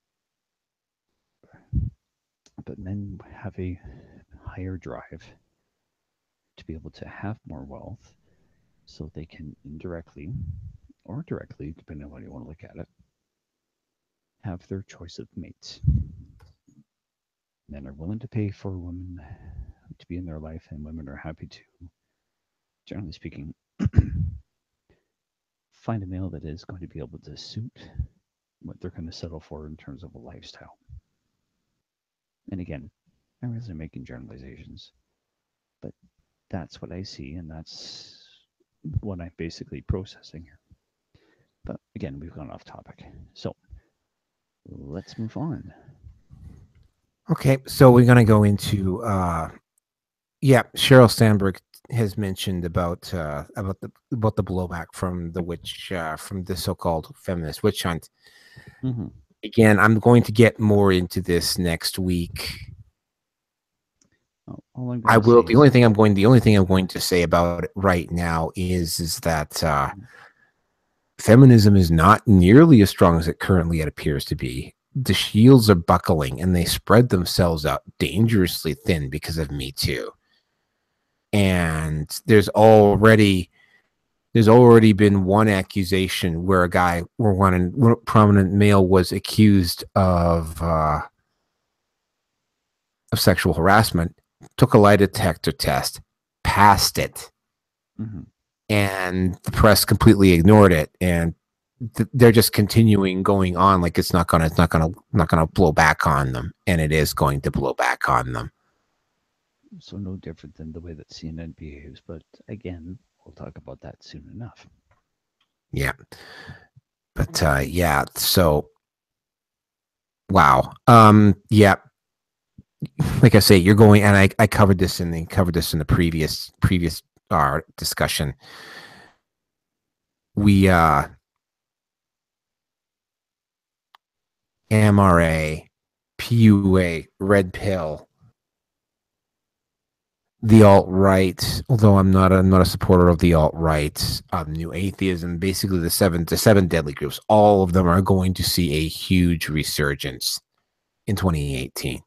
But men have a higher drive to be able to have more wealth so they can indirectly or directly, depending on how you want to look at it, have their choice of mates. Men are willing to pay for women to be in their life, and women are happy to, generally speaking, find a male that is going to be able to suit what they're going to settle for in terms of a lifestyle. And again, I'm really making generalizations, but that's what I see, and that's what I'm basically processing here. But again, we've gone off topic. So let's move on. Okay, so we're going to go into Sheryl Sandberg has mentioned about the blowback from the so-called feminist witch hunt. Mm-hmm. Again, I'm going to get more into this next week. I will. The only thing I'm going to say about it right now is that feminism is not nearly as strong as it currently appears to be. The shields are buckling, and they spread themselves out dangerously thin because of Me Too. And there's already been one accusation where one prominent male was accused of sexual harassment, took a lie detector test, passed it, and the press completely ignored it, and they're just continuing going on like it's not gonna blow back on them, and it is going to blow back on them. So no different than the way that CNN behaves, but again, we'll talk about that soon enough. Yeah, but so wow, yeah. Like I say, you're going, and I covered this in the previous discussion. We MRA, PUA, Red Pill, the alt-right, although I'm not a supporter of the alt-right, New Atheism, basically the seven deadly groups, all of them are going to see a huge resurgence in 2018.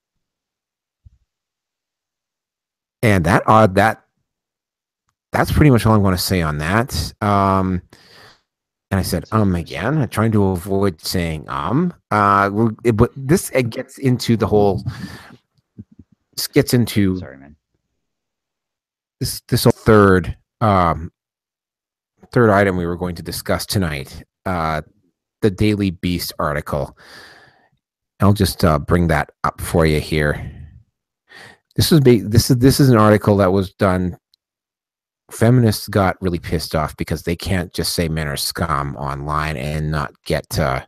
And that's pretty much all I'm going to say on that. And I said again. I'm trying to avoid saying but this gets into the whole. This gets into. Sorry, man. This third item we were going to discuss tonight, the Daily Beast article. I'll just bring that up for you here. This is an article that was done. Feminists got really pissed off because they can't just say men are scum online and not get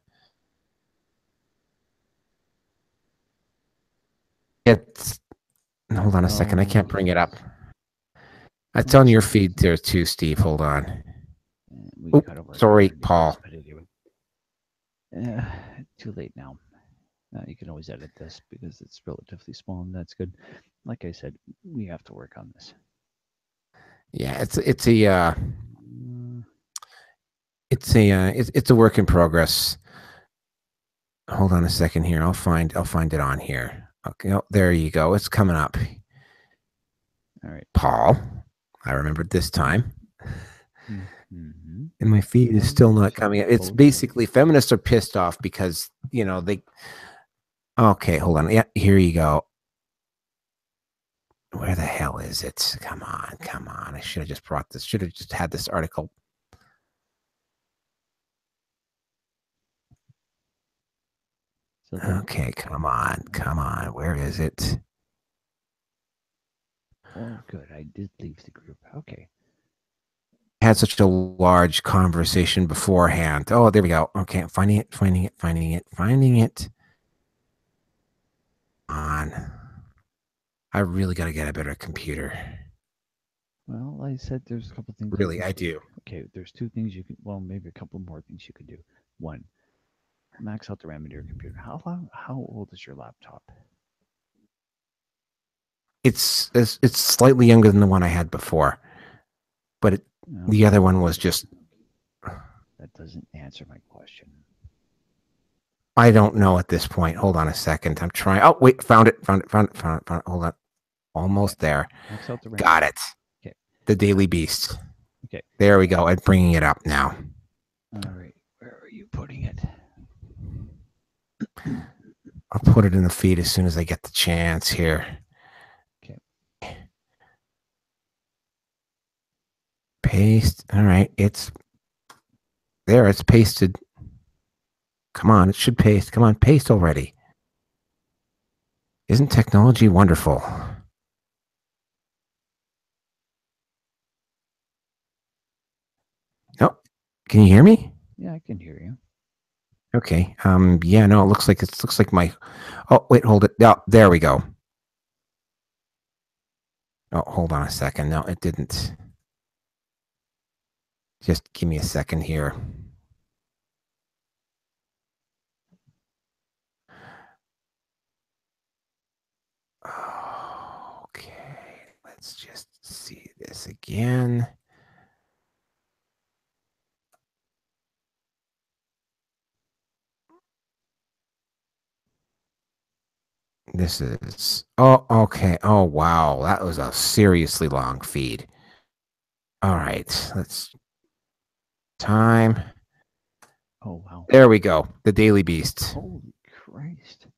hold on a second. I can't bring it up. It's on your feed there too, Steve. Hold on. Sorry, Paul. Too late now. You can always edit this because it's relatively small, and that's good. Like I said, we have to work on this. Yeah, it's Mm, it's a work in progress. Hold on a second here. I'll find it on here. Okay, oh, there you go. It's coming up. all right. Paul, I remembered this time. Mm-hmm. And my feed is still not coming up. It's basically feminists are pissed off because, they. Okay, hold on. Yeah, here you go. Where the hell is it? Come on, come on. I should have just brought this. Should have just had this article. So Okay, come on, come on. Where is it? Oh, good. I did leave the group. Okay. Had such a large conversation beforehand. Oh, there we go. Okay, I'm finding it, finding it, finding it, finding it. On. I really got to get a better computer. Well, I said there's a couple things. Really, I do. Okay, there's two things you can. Well, maybe a couple more things you could do. One, max out the RAM in your computer. How old is your laptop? It's slightly younger than the one I had before, but the other one was just. That doesn't answer my question. I don't know at this point. Hold on a second. I'm trying. Oh, wait. Found it. Found it. Found it. Found it. Found it. Hold on. Almost there. Max out the RAM. Got it. Okay. The Daily Beast. Okay. There we go. I'm bringing it up now. All right. Where are you putting it? I'll put it in the feed as soon as I get the chance here. Okay. Paste. All right. It's there. It's pasted. Come on. It should paste. Come on. Paste already. Isn't technology wonderful? Oh, can you hear me? Yeah, I can hear you. Okay. Yeah, no, it looks like my. Oh, wait, hold it. Oh, there we go. Oh, hold on a second. No, it didn't. Just give me a second here. Okay, let's just see this again. This is. Oh, okay. Oh, wow. That was a seriously long feed. All right. Let's. Time. Oh, wow. There we go. The Daily Beast. Holy Christ.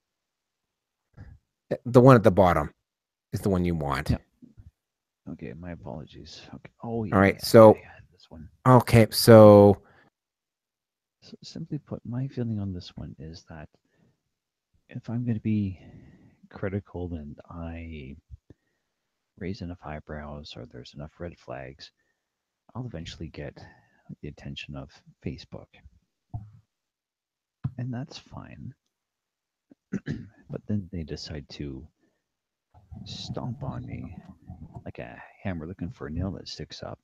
The one at the bottom is the one you want. Yeah. Okay, my apologies. Okay. Oh, yeah. All right. So, this one. Okay. So, simply put, my feeling on this one is that if I'm going to be critical and I raise enough eyebrows or there's enough red flags, I'll eventually get the attention of Facebook. And that's fine. But then they decide to stomp on me like a hammer looking for a nail that sticks up.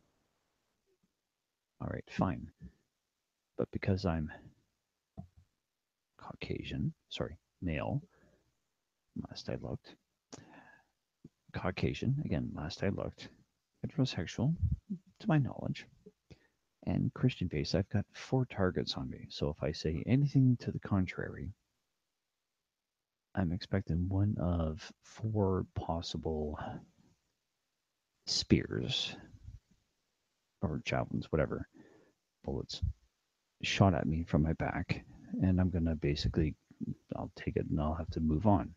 All right, fine. But because I'm Caucasian, sorry, male, last I looked, Caucasian, again, last I looked, heterosexual, to my knowledge, and Christian based, I've got 4 targets on me. So if I say anything to the contrary, I'm expecting one of 4 possible spears or javelins, whatever, bullets shot at me from my back. And I'm going to basically, I'll take it and I'll have to move on.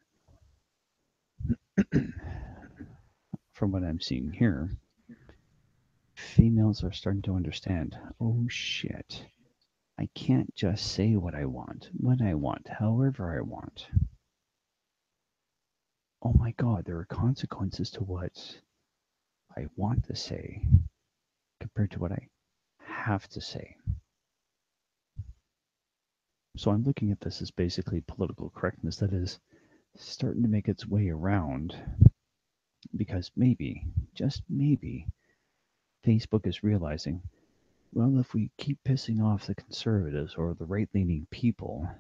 From what I'm seeing here, females are starting to understand, oh shit, I can't just say what I want, when I want, however I want. Oh my god, there are consequences to what I want to say compared to what I have to say. So I'm looking at this as basically political correctness that is starting to make its way around because maybe, just maybe, Facebook is realizing Well, if we keep pissing off the conservatives or the right-leaning people,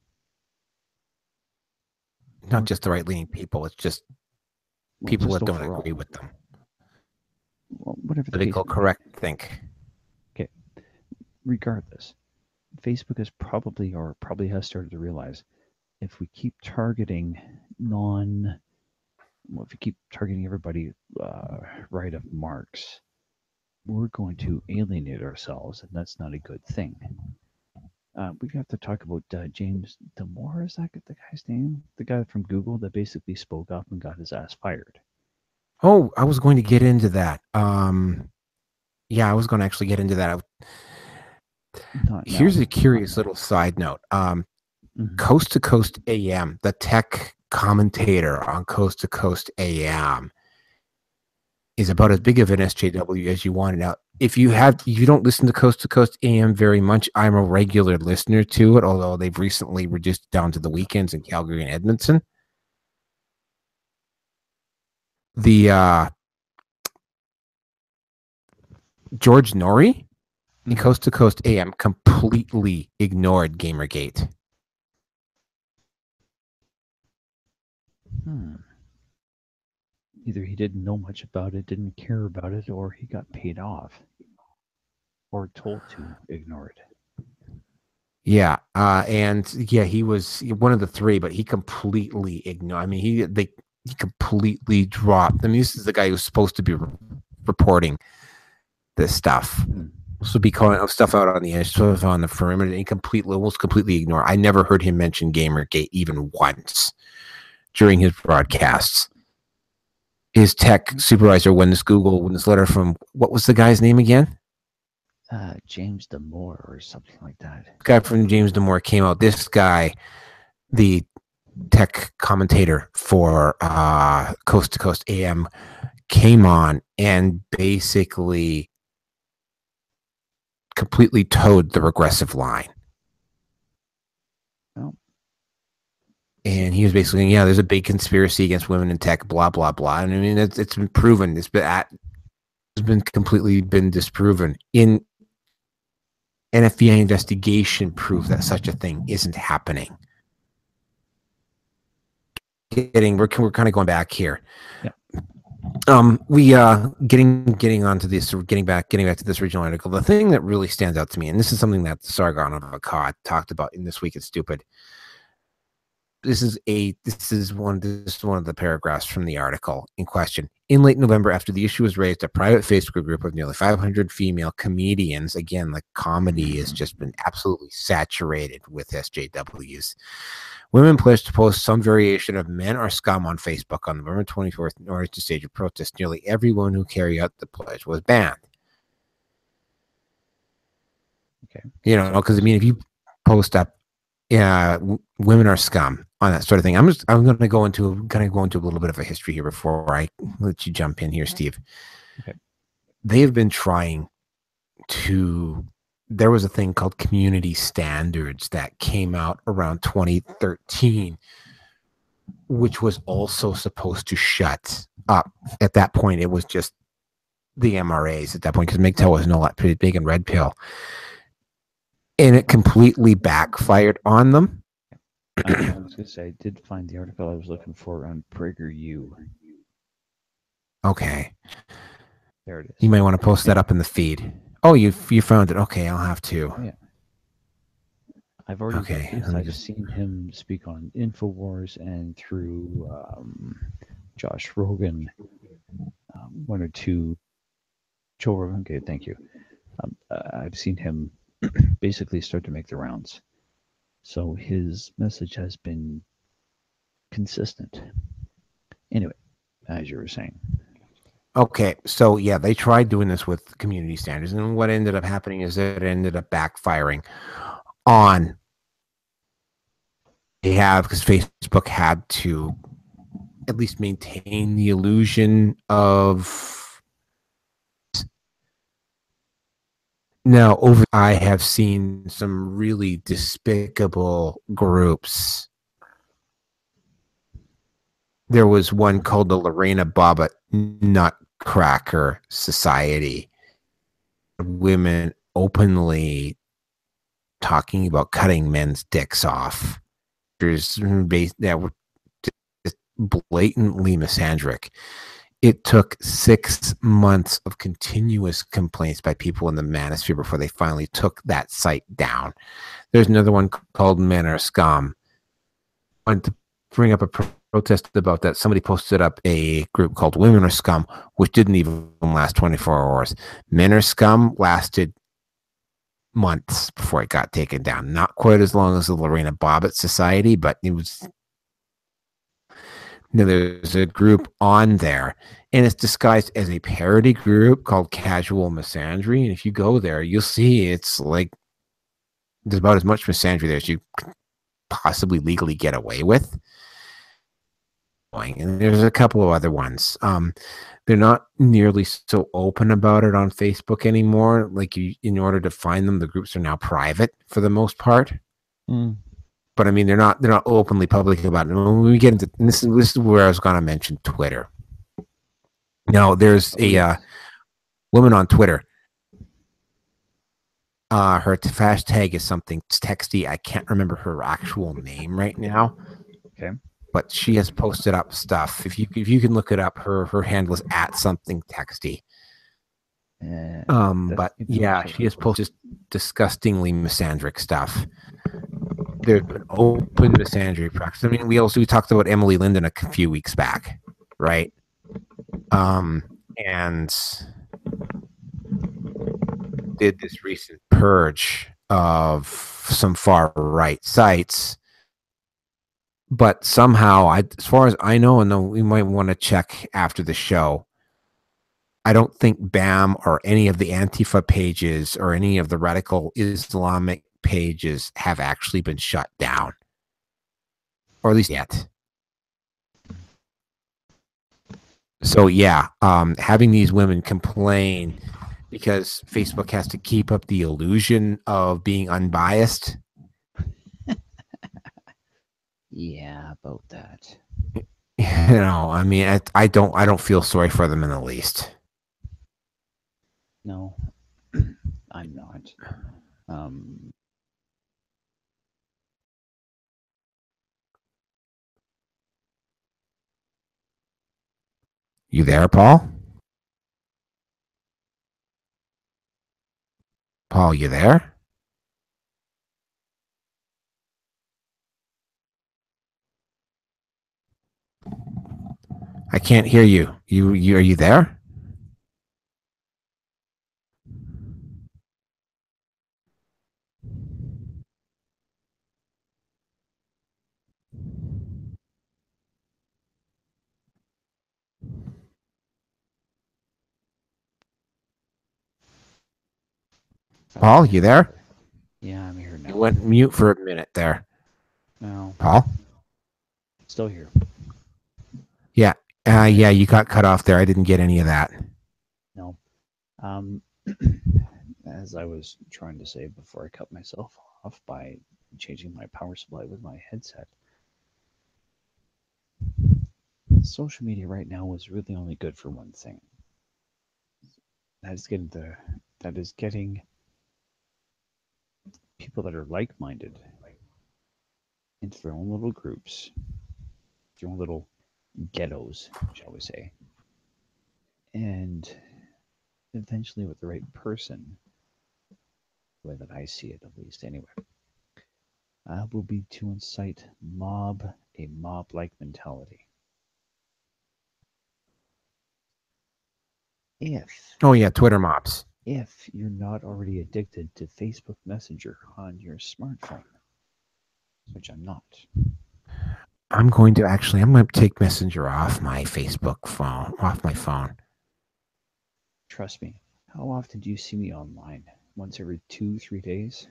Not just the right-leaning people. It's just people just that don't overall, agree with them. well, whatever the case Political may be. correct think. Okay, regardless, Facebook is probably has started to realize if we keep targeting if we keep targeting everybody right of Marx, we're going to alienate ourselves, and that's not a good thing. We have to talk about James Damore. Is that the guy's name? The guy from Google that basically spoke up and got his ass fired. Oh, I was going to get into that. Yeah, I was going to actually get into that. Here's a curious little side note. Coast to Coast AM, the tech commentator on Coast to Coast AM, is about as big of an SJW as you want. Now, if you don't listen to Coast AM very much, I'm a regular listener to it, although they've recently reduced it down to the weekends in Calgary and Edmonton. The George Norrie in Coast to Coast AM completely ignored Gamergate. Either he didn't know much about it, didn't care about it, or he got paid off or told to ignore it. Yeah, and yeah, he was one of the three, but he completely ignored. I mean, he completely dropped. I mean, this is the guy who's supposed to be reporting this stuff. So be calling stuff out on the edge, stuff on the perimeter, and almost completely ignore. I never heard him mention Gamergate even once during his broadcasts. His tech supervisor, when this letter from, what was the guy's name again? James Damore or something like that. The guy from James Damore came out. This guy, the tech commentator for Coast to Coast AM, came on and basically completely towed the regressive line. Oh. And he was basically, yeah, there's a big conspiracy against women in tech, blah, blah, blah. And I mean, it's been proven. It's been completely disproven. In an FBI investigation proved that such a thing isn't happening. We're kind of going back here. Yeah. We getting onto this, getting back to this original article. The thing that really stands out to me, and this is something that Sargon of Akkad talked about in This Week It's Stupid. This is one of the paragraphs from the article in question. In late November, after the issue was raised, a private Facebook group of nearly 500 female comedians, again, like comedy has just been absolutely saturated with SJWs. Women pledged to post some variation of "men are scum" on Facebook on November 24th in order to stage a protest. Nearly everyone who carried out the pledge was banned. Okay. You know, because I mean, if you post up, women are scum on that sort of thing. I'm going to go into a little bit of a history here before I let you jump in here, Steve. Okay. They have been trying to. There was a thing called community standards that came out around 2013, which was also supposed to shut up. At that point, it was just the MRAs at that point, because MGTOW was no pretty big in Red Pill. And it completely backfired on them. I was going to say, I did find the article I was looking for on PragerU. Okay. There it is. You might want to post that up in the feed. Oh, you found it. Okay, I'll have to. Oh, yeah. I've already I've seen him speak on InfoWars and through Josh Rogan, one or two. Joe Rogan, okay, thank you. I've seen him basically start to make the rounds. So his message has been consistent. Anyway, as you were saying. Okay, so yeah, they tried doing this with community standards, and what ended up happening is it ended up backfiring on. Because Facebook had to at least maintain the illusion of. Now, I have seen some really despicable groups. There was one called the Lorena Bobbitt Nutcracker Society. Women openly talking about cutting men's dicks off. That were just blatantly misandric. It took 6 months of continuous complaints by people in the manosphere before they finally took that site down. There's another one called Men Are Scum. I wanted to bring up a protest about that. Somebody posted up a group called Women Are Scum, which didn't even last 24 hours. Men Are Scum lasted months before it got taken down. Not quite as long as the Lorena Bobbitt Society, but it was. There's a group on there, and it's disguised as a parody group called Casual Misandry. And if you go there, you'll see it's like there's about as much misandry there as you could possibly legally get away with. And there's a couple of other ones. They're not nearly so open about it on Facebook anymore. Like in order to find them, the groups are now private for the most part. But I mean, they're not openly public about it. When we get into this is where I was going to mention Twitter. Now, there's a woman on Twitter. Her hashtag is something texty. I can't remember her actual name right now. Okay. But she has posted up stuff. If you can look it up, her handle is at something texty. But yeah, she has posted disgustingly misandric stuff. There's been open misandry practice. I mean, we talked about Emily Linden a few weeks back, right? And did this recent purge of some far right sites. But somehow, as far as I know, and we might want to check after the show, I don't think BAM or any of the Antifa pages or any of the radical Islamic pages have actually been shut down, or at least yet. So yeah, having these women complain because Facebook has to keep up the illusion of being unbiased. Yeah, about that. I mean, I don't feel sorry for them in the least. No, I'm not. You there, Paul? Paul, you there? I can't hear you. You are you there? Paul, you there? Yeah, I'm here now. You went mute for a minute there. No. Paul? Still here. Yeah. Yeah, you got cut off there. I didn't get any of that. No. As I was trying to say before I cut myself off by changing my power supply with my headset, social media right now is really only good for one thing. That is getting people that are like-minded into their own little groups, their own little ghettos, shall we say. And eventually with the right person, the way that I see it at least anyway, will be to incite a mob-like mentality. Oh yeah, Twitter mobs. If you're not already addicted to Facebook Messenger on your smartphone, which I'm not. I'm going to take Messenger off my Facebook phone, off my phone. Trust me. How often do you see me online? Once every 2-3 days?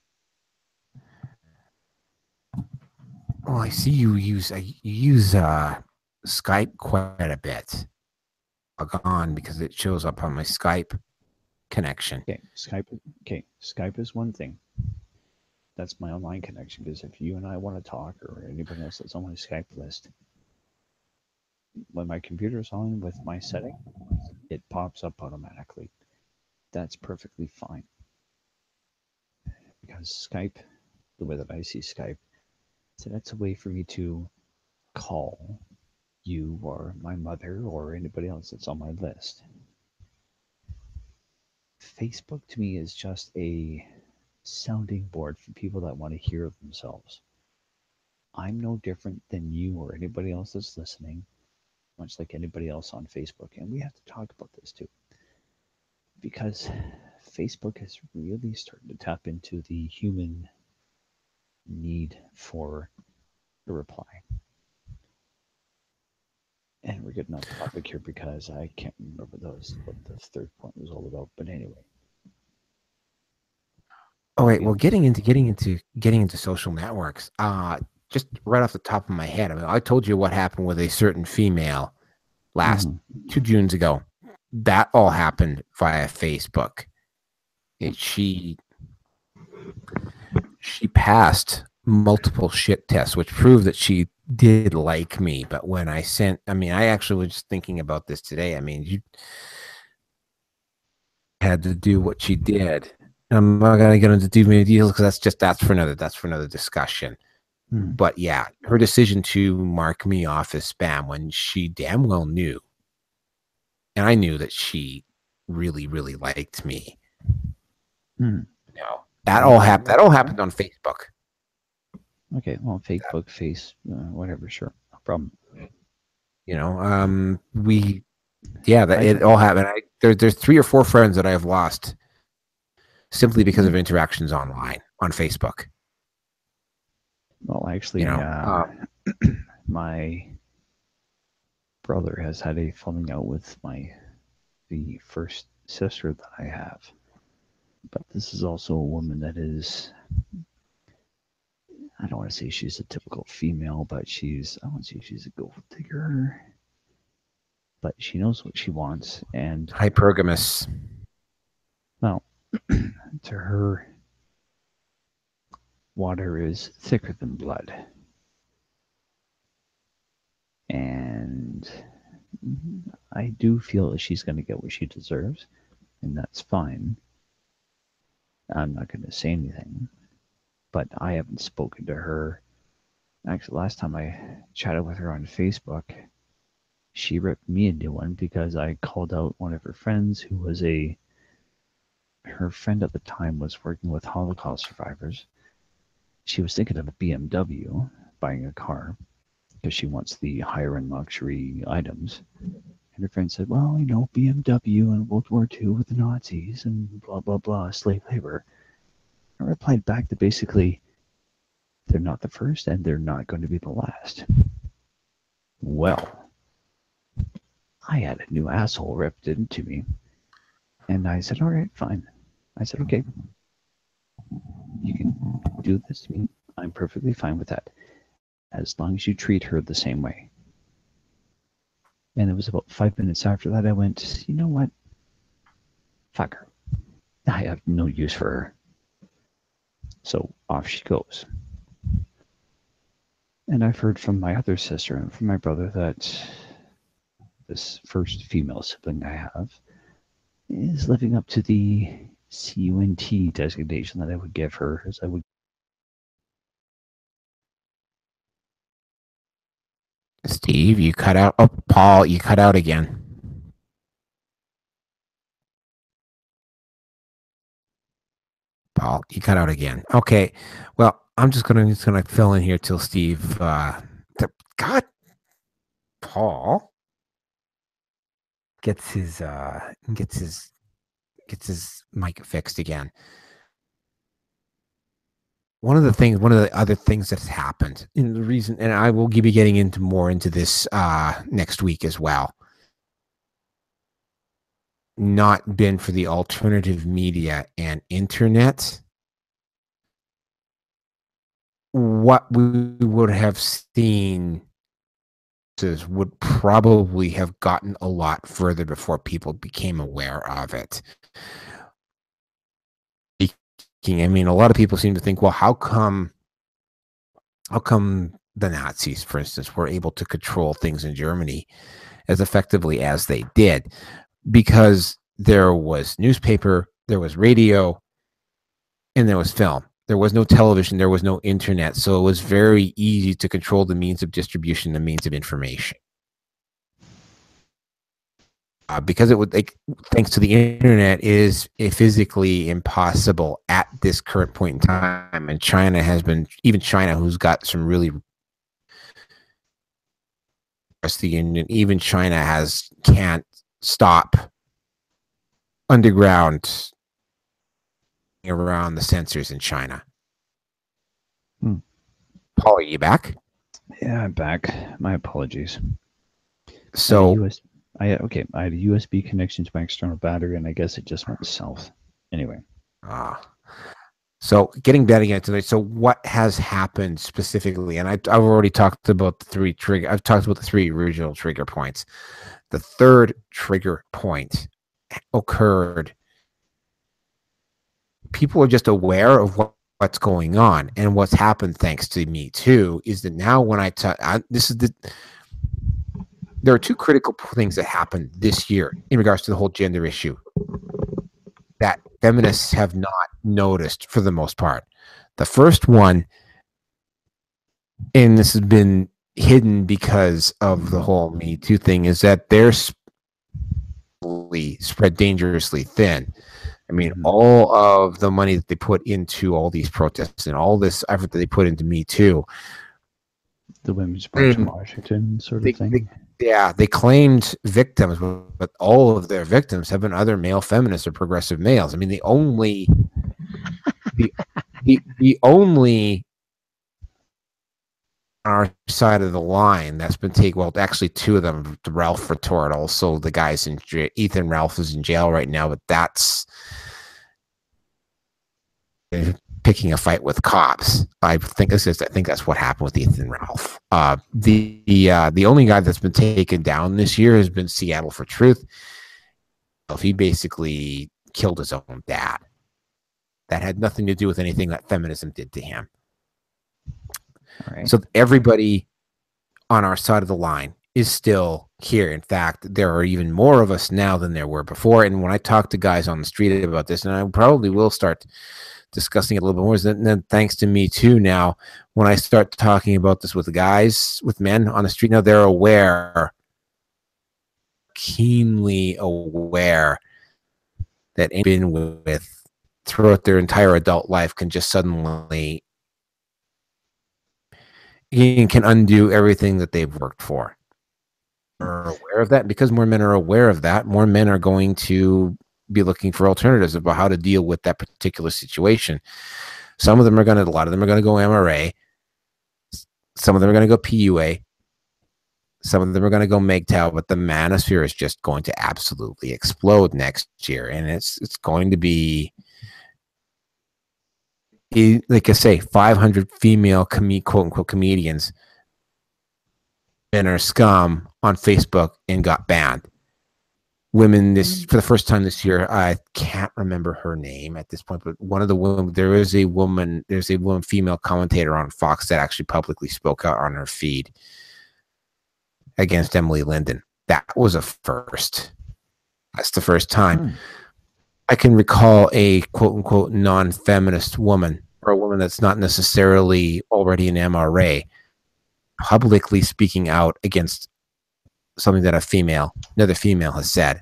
Well, I see you use Skype quite a bit. Log on because it shows up on my Skype connection. Okay, Skype is one thing. That's my online connection, because if you and I want to talk, or anybody else that's on my Skype list, when my computer's on with my setting, it pops up automatically. That's perfectly fine. because Skype, the way that I see Skype, so that's a way for me to call you or my mother or anybody else that's on my list. Facebook to me is just a sounding board for people that want to hear themselves. I'm no different than you or anybody else that's listening, much like anybody else on Facebook. And we have to talk about this too, because Facebook is really starting to tap into the human need for a reply. And we're getting off topic here because I can't remember what the third point was all about. But anyway. Oh wait, well, getting into social networks. Just right off the top of my head, I mean, I told you what happened with a certain female last 2 Junes ago. That all happened via Facebook. She passed multiple shit tests, which proved that she did like me. But when I actually was just thinking about this today. I mean, you had to do what she did. I'm not going to get into too many details because that's for another discussion. But yeah, her decision to mark me off as spam when she damn well knew, and I knew that she really, really liked me. That all happened. That all happened on Facebook. Okay, well, Facebook, whatever, sure, no problem. It all happened. There's 3 or 4 friends that I have lost simply because of interactions online on Facebook. Well, actually, my brother has had a falling out with the first sister that I have. But this is also a woman that is, I don't want to say she's a typical female, but I won't say she's a gold digger. But she knows what she wants, and hypergamous. Well, to her, water is thicker than blood. And I do feel that she's going to get what she deserves, and that's fine. I'm not going to say anything, but I haven't spoken to her. Actually, last time I chatted with her on Facebook, she ripped me a new one because I called out one of her friends who was her friend at the time was working with Holocaust survivors. She was thinking of a BMW, buying a car, because she wants the higher end luxury items. And her friend said, well, BMW and World War II with the Nazis and blah, blah, blah, slave labor. I replied back that basically, they're not the first and they're not going to be the last. Well, I had a new asshole ripped into me. And I said, all right, fine. I said, okay, you can do this to me. I'm perfectly fine with that, as long as you treat her the same way. And it was about 5 minutes after that I went, you know what? Fuck her. I have no use for her. So off she goes. And I've heard from my other sister and from my brother that this first female sibling I have is living up to the CUNT designation that I would give her, as I would. Steve, you cut out. Oh, Paul, you cut out again. Paul, you cut out again. Okay, well, I'm just gonna fill in here till Steve. God, Paul gets his mic fixed again. One of the other things that's happened, and the reason, and I will be getting into more into this next week as well. Not been for the alternative media and internet, what we would have seen would probably have gotten a lot further before people became aware of it. I mean, a lot of people seem to think, well, how come the Nazis, for instance, were able to control things in Germany as effectively as they did? Because there was newspaper, there was radio, and there was film. There was no television. There was no internet. So it was very easy to control the means of distribution, the means of information. Because it would, like, thanks to the internet, is physically impossible at this current point in time. And China has been, even China, who's got some really, the Union, even China can't stop underground around the sensors in China. Paul, are you back? Yeah, I'm back. My apologies. So I had a USB connection to my external battery, and I guess it just went south. Anyway. So getting back again today. So what has happened specifically? And I've already talked about the three trigger. I've talked about the three original trigger points. The third trigger point occurred. People are just aware of what's going on, and what's happened thanks to Me Too is that now when there are two critical things that happened this year in regards to the whole gender issue that feminists have not noticed for the most part. The first one, and this has been hidden because of the whole Me Too thing, is that they're spread dangerously thin. I mean, all of the money that they put into all these protests and all this effort that they put into Me Too, the Women's March in Washington sort of thing. They claimed victims, but all of their victims have been other male feminists or progressive males. I mean, the only on our side of the line that's been taken, well, actually two of them, Ralph Retort, also the guys in Ethan Ralph is in jail right now, but that's picking a fight with cops. I think that's what happened with Ethan Ralph. The only guy that's been taken down this year has been Seattle for Truth. He basically killed his own dad. That had nothing to do with anything that feminism did to him. Right. So everybody on our side of the line is still here. In fact, there are even more of us now than there were before. And when I talk to guys on the street about this, and I probably will start discussing it a little bit more, and then thanks to Me Too now, when I start talking about this with the guys, with men on the street now, they're aware, keenly aware, that been with throughout their entire adult life can just suddenly can undo everything that they've worked for. Are aware of that. Because more men are aware of that, more men are going to be looking for alternatives about how to deal with that particular situation. A lot of them are going to go MRA. Some of them are going to go PUA. Some of them are going to go MGTOW, but the manosphere is just going to absolutely explode next year. And it's going to be, like I say, 500 female quote unquote comedians and are scum on Facebook and got banned. Women for the first time this year, I can't remember her name at this point, but one of the women, there's a woman female commentator on Fox that actually publicly spoke out on her feed against Emily Linden. That was a first. That's the first time. I can recall a quote-unquote non-feminist woman, or a woman that's not necessarily already an MRA, publicly speaking out against something that another female has said.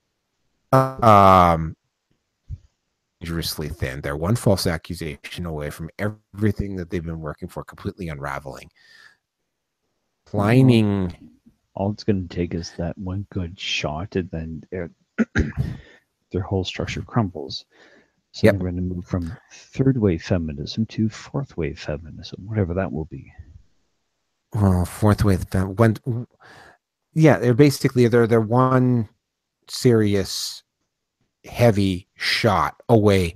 Dangerously thin. They're one false accusation away from everything that they've been working for completely unraveling. Lining. All it's going to take is that one good shot, and then their whole structure crumbles. So they're going to move from third wave feminism to fourth wave feminism, whatever that will be. Well, fourth wave feminism. They're basically they're one serious, heavy shot away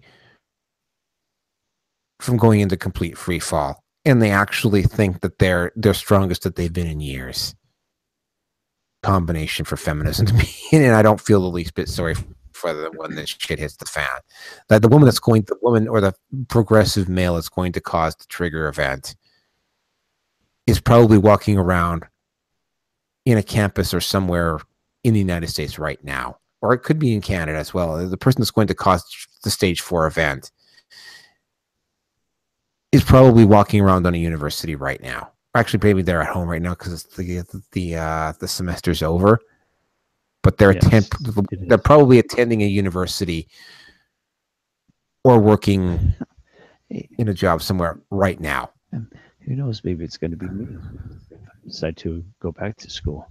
from going into complete free fall, and they actually think that they're strongest that they've been in years. Combination for feminism to me, and I don't feel the least bit sorry for them when this shit hits the fan. That the woman or the progressive male that's going to cause the trigger event is probably walking around in a campus or somewhere in the United States right now, or it could be in Canada as well. The person that's going to cause the stage 4 event is probably walking around on a university right now. Actually, maybe they're at home right now because the semester's over. But they're they're probably attending a university or working in a job somewhere right now. And who knows? Maybe it's going to be me if I decide to go back to school.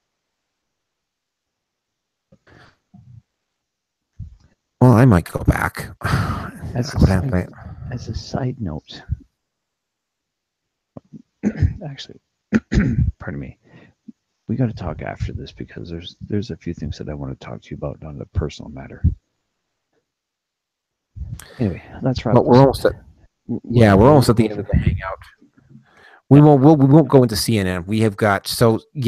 Well, I might go back. As a side note, actually, pardon me, we got to talk after this because there's a few things that I want to talk to you about on a personal matter. Anyway, that's right. But we're almost at we're almost at the end of the hangout. We won't go into CNN. We have got this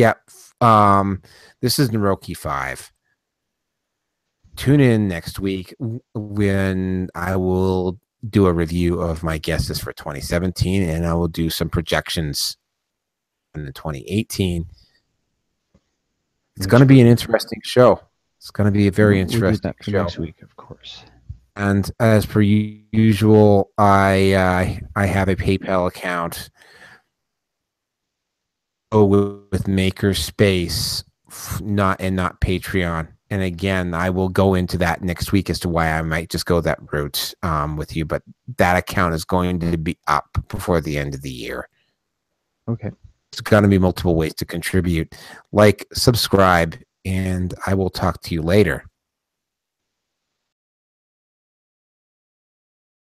is Naroki 5. Tune in next week when I will do a review of my guesses for 2017, and I will do some projections in the 2018. It's going to be an interesting show. It's going to be a very interesting show. Next week, of course. And as per usual, I have a PayPal account with Makerspace, not Patreon. And again, I will go into that next week as to why I might just go that route with you. But that account is going to be up before the end of the year. Okay. There's going to be multiple ways to contribute. Like, subscribe, and I will talk to you later.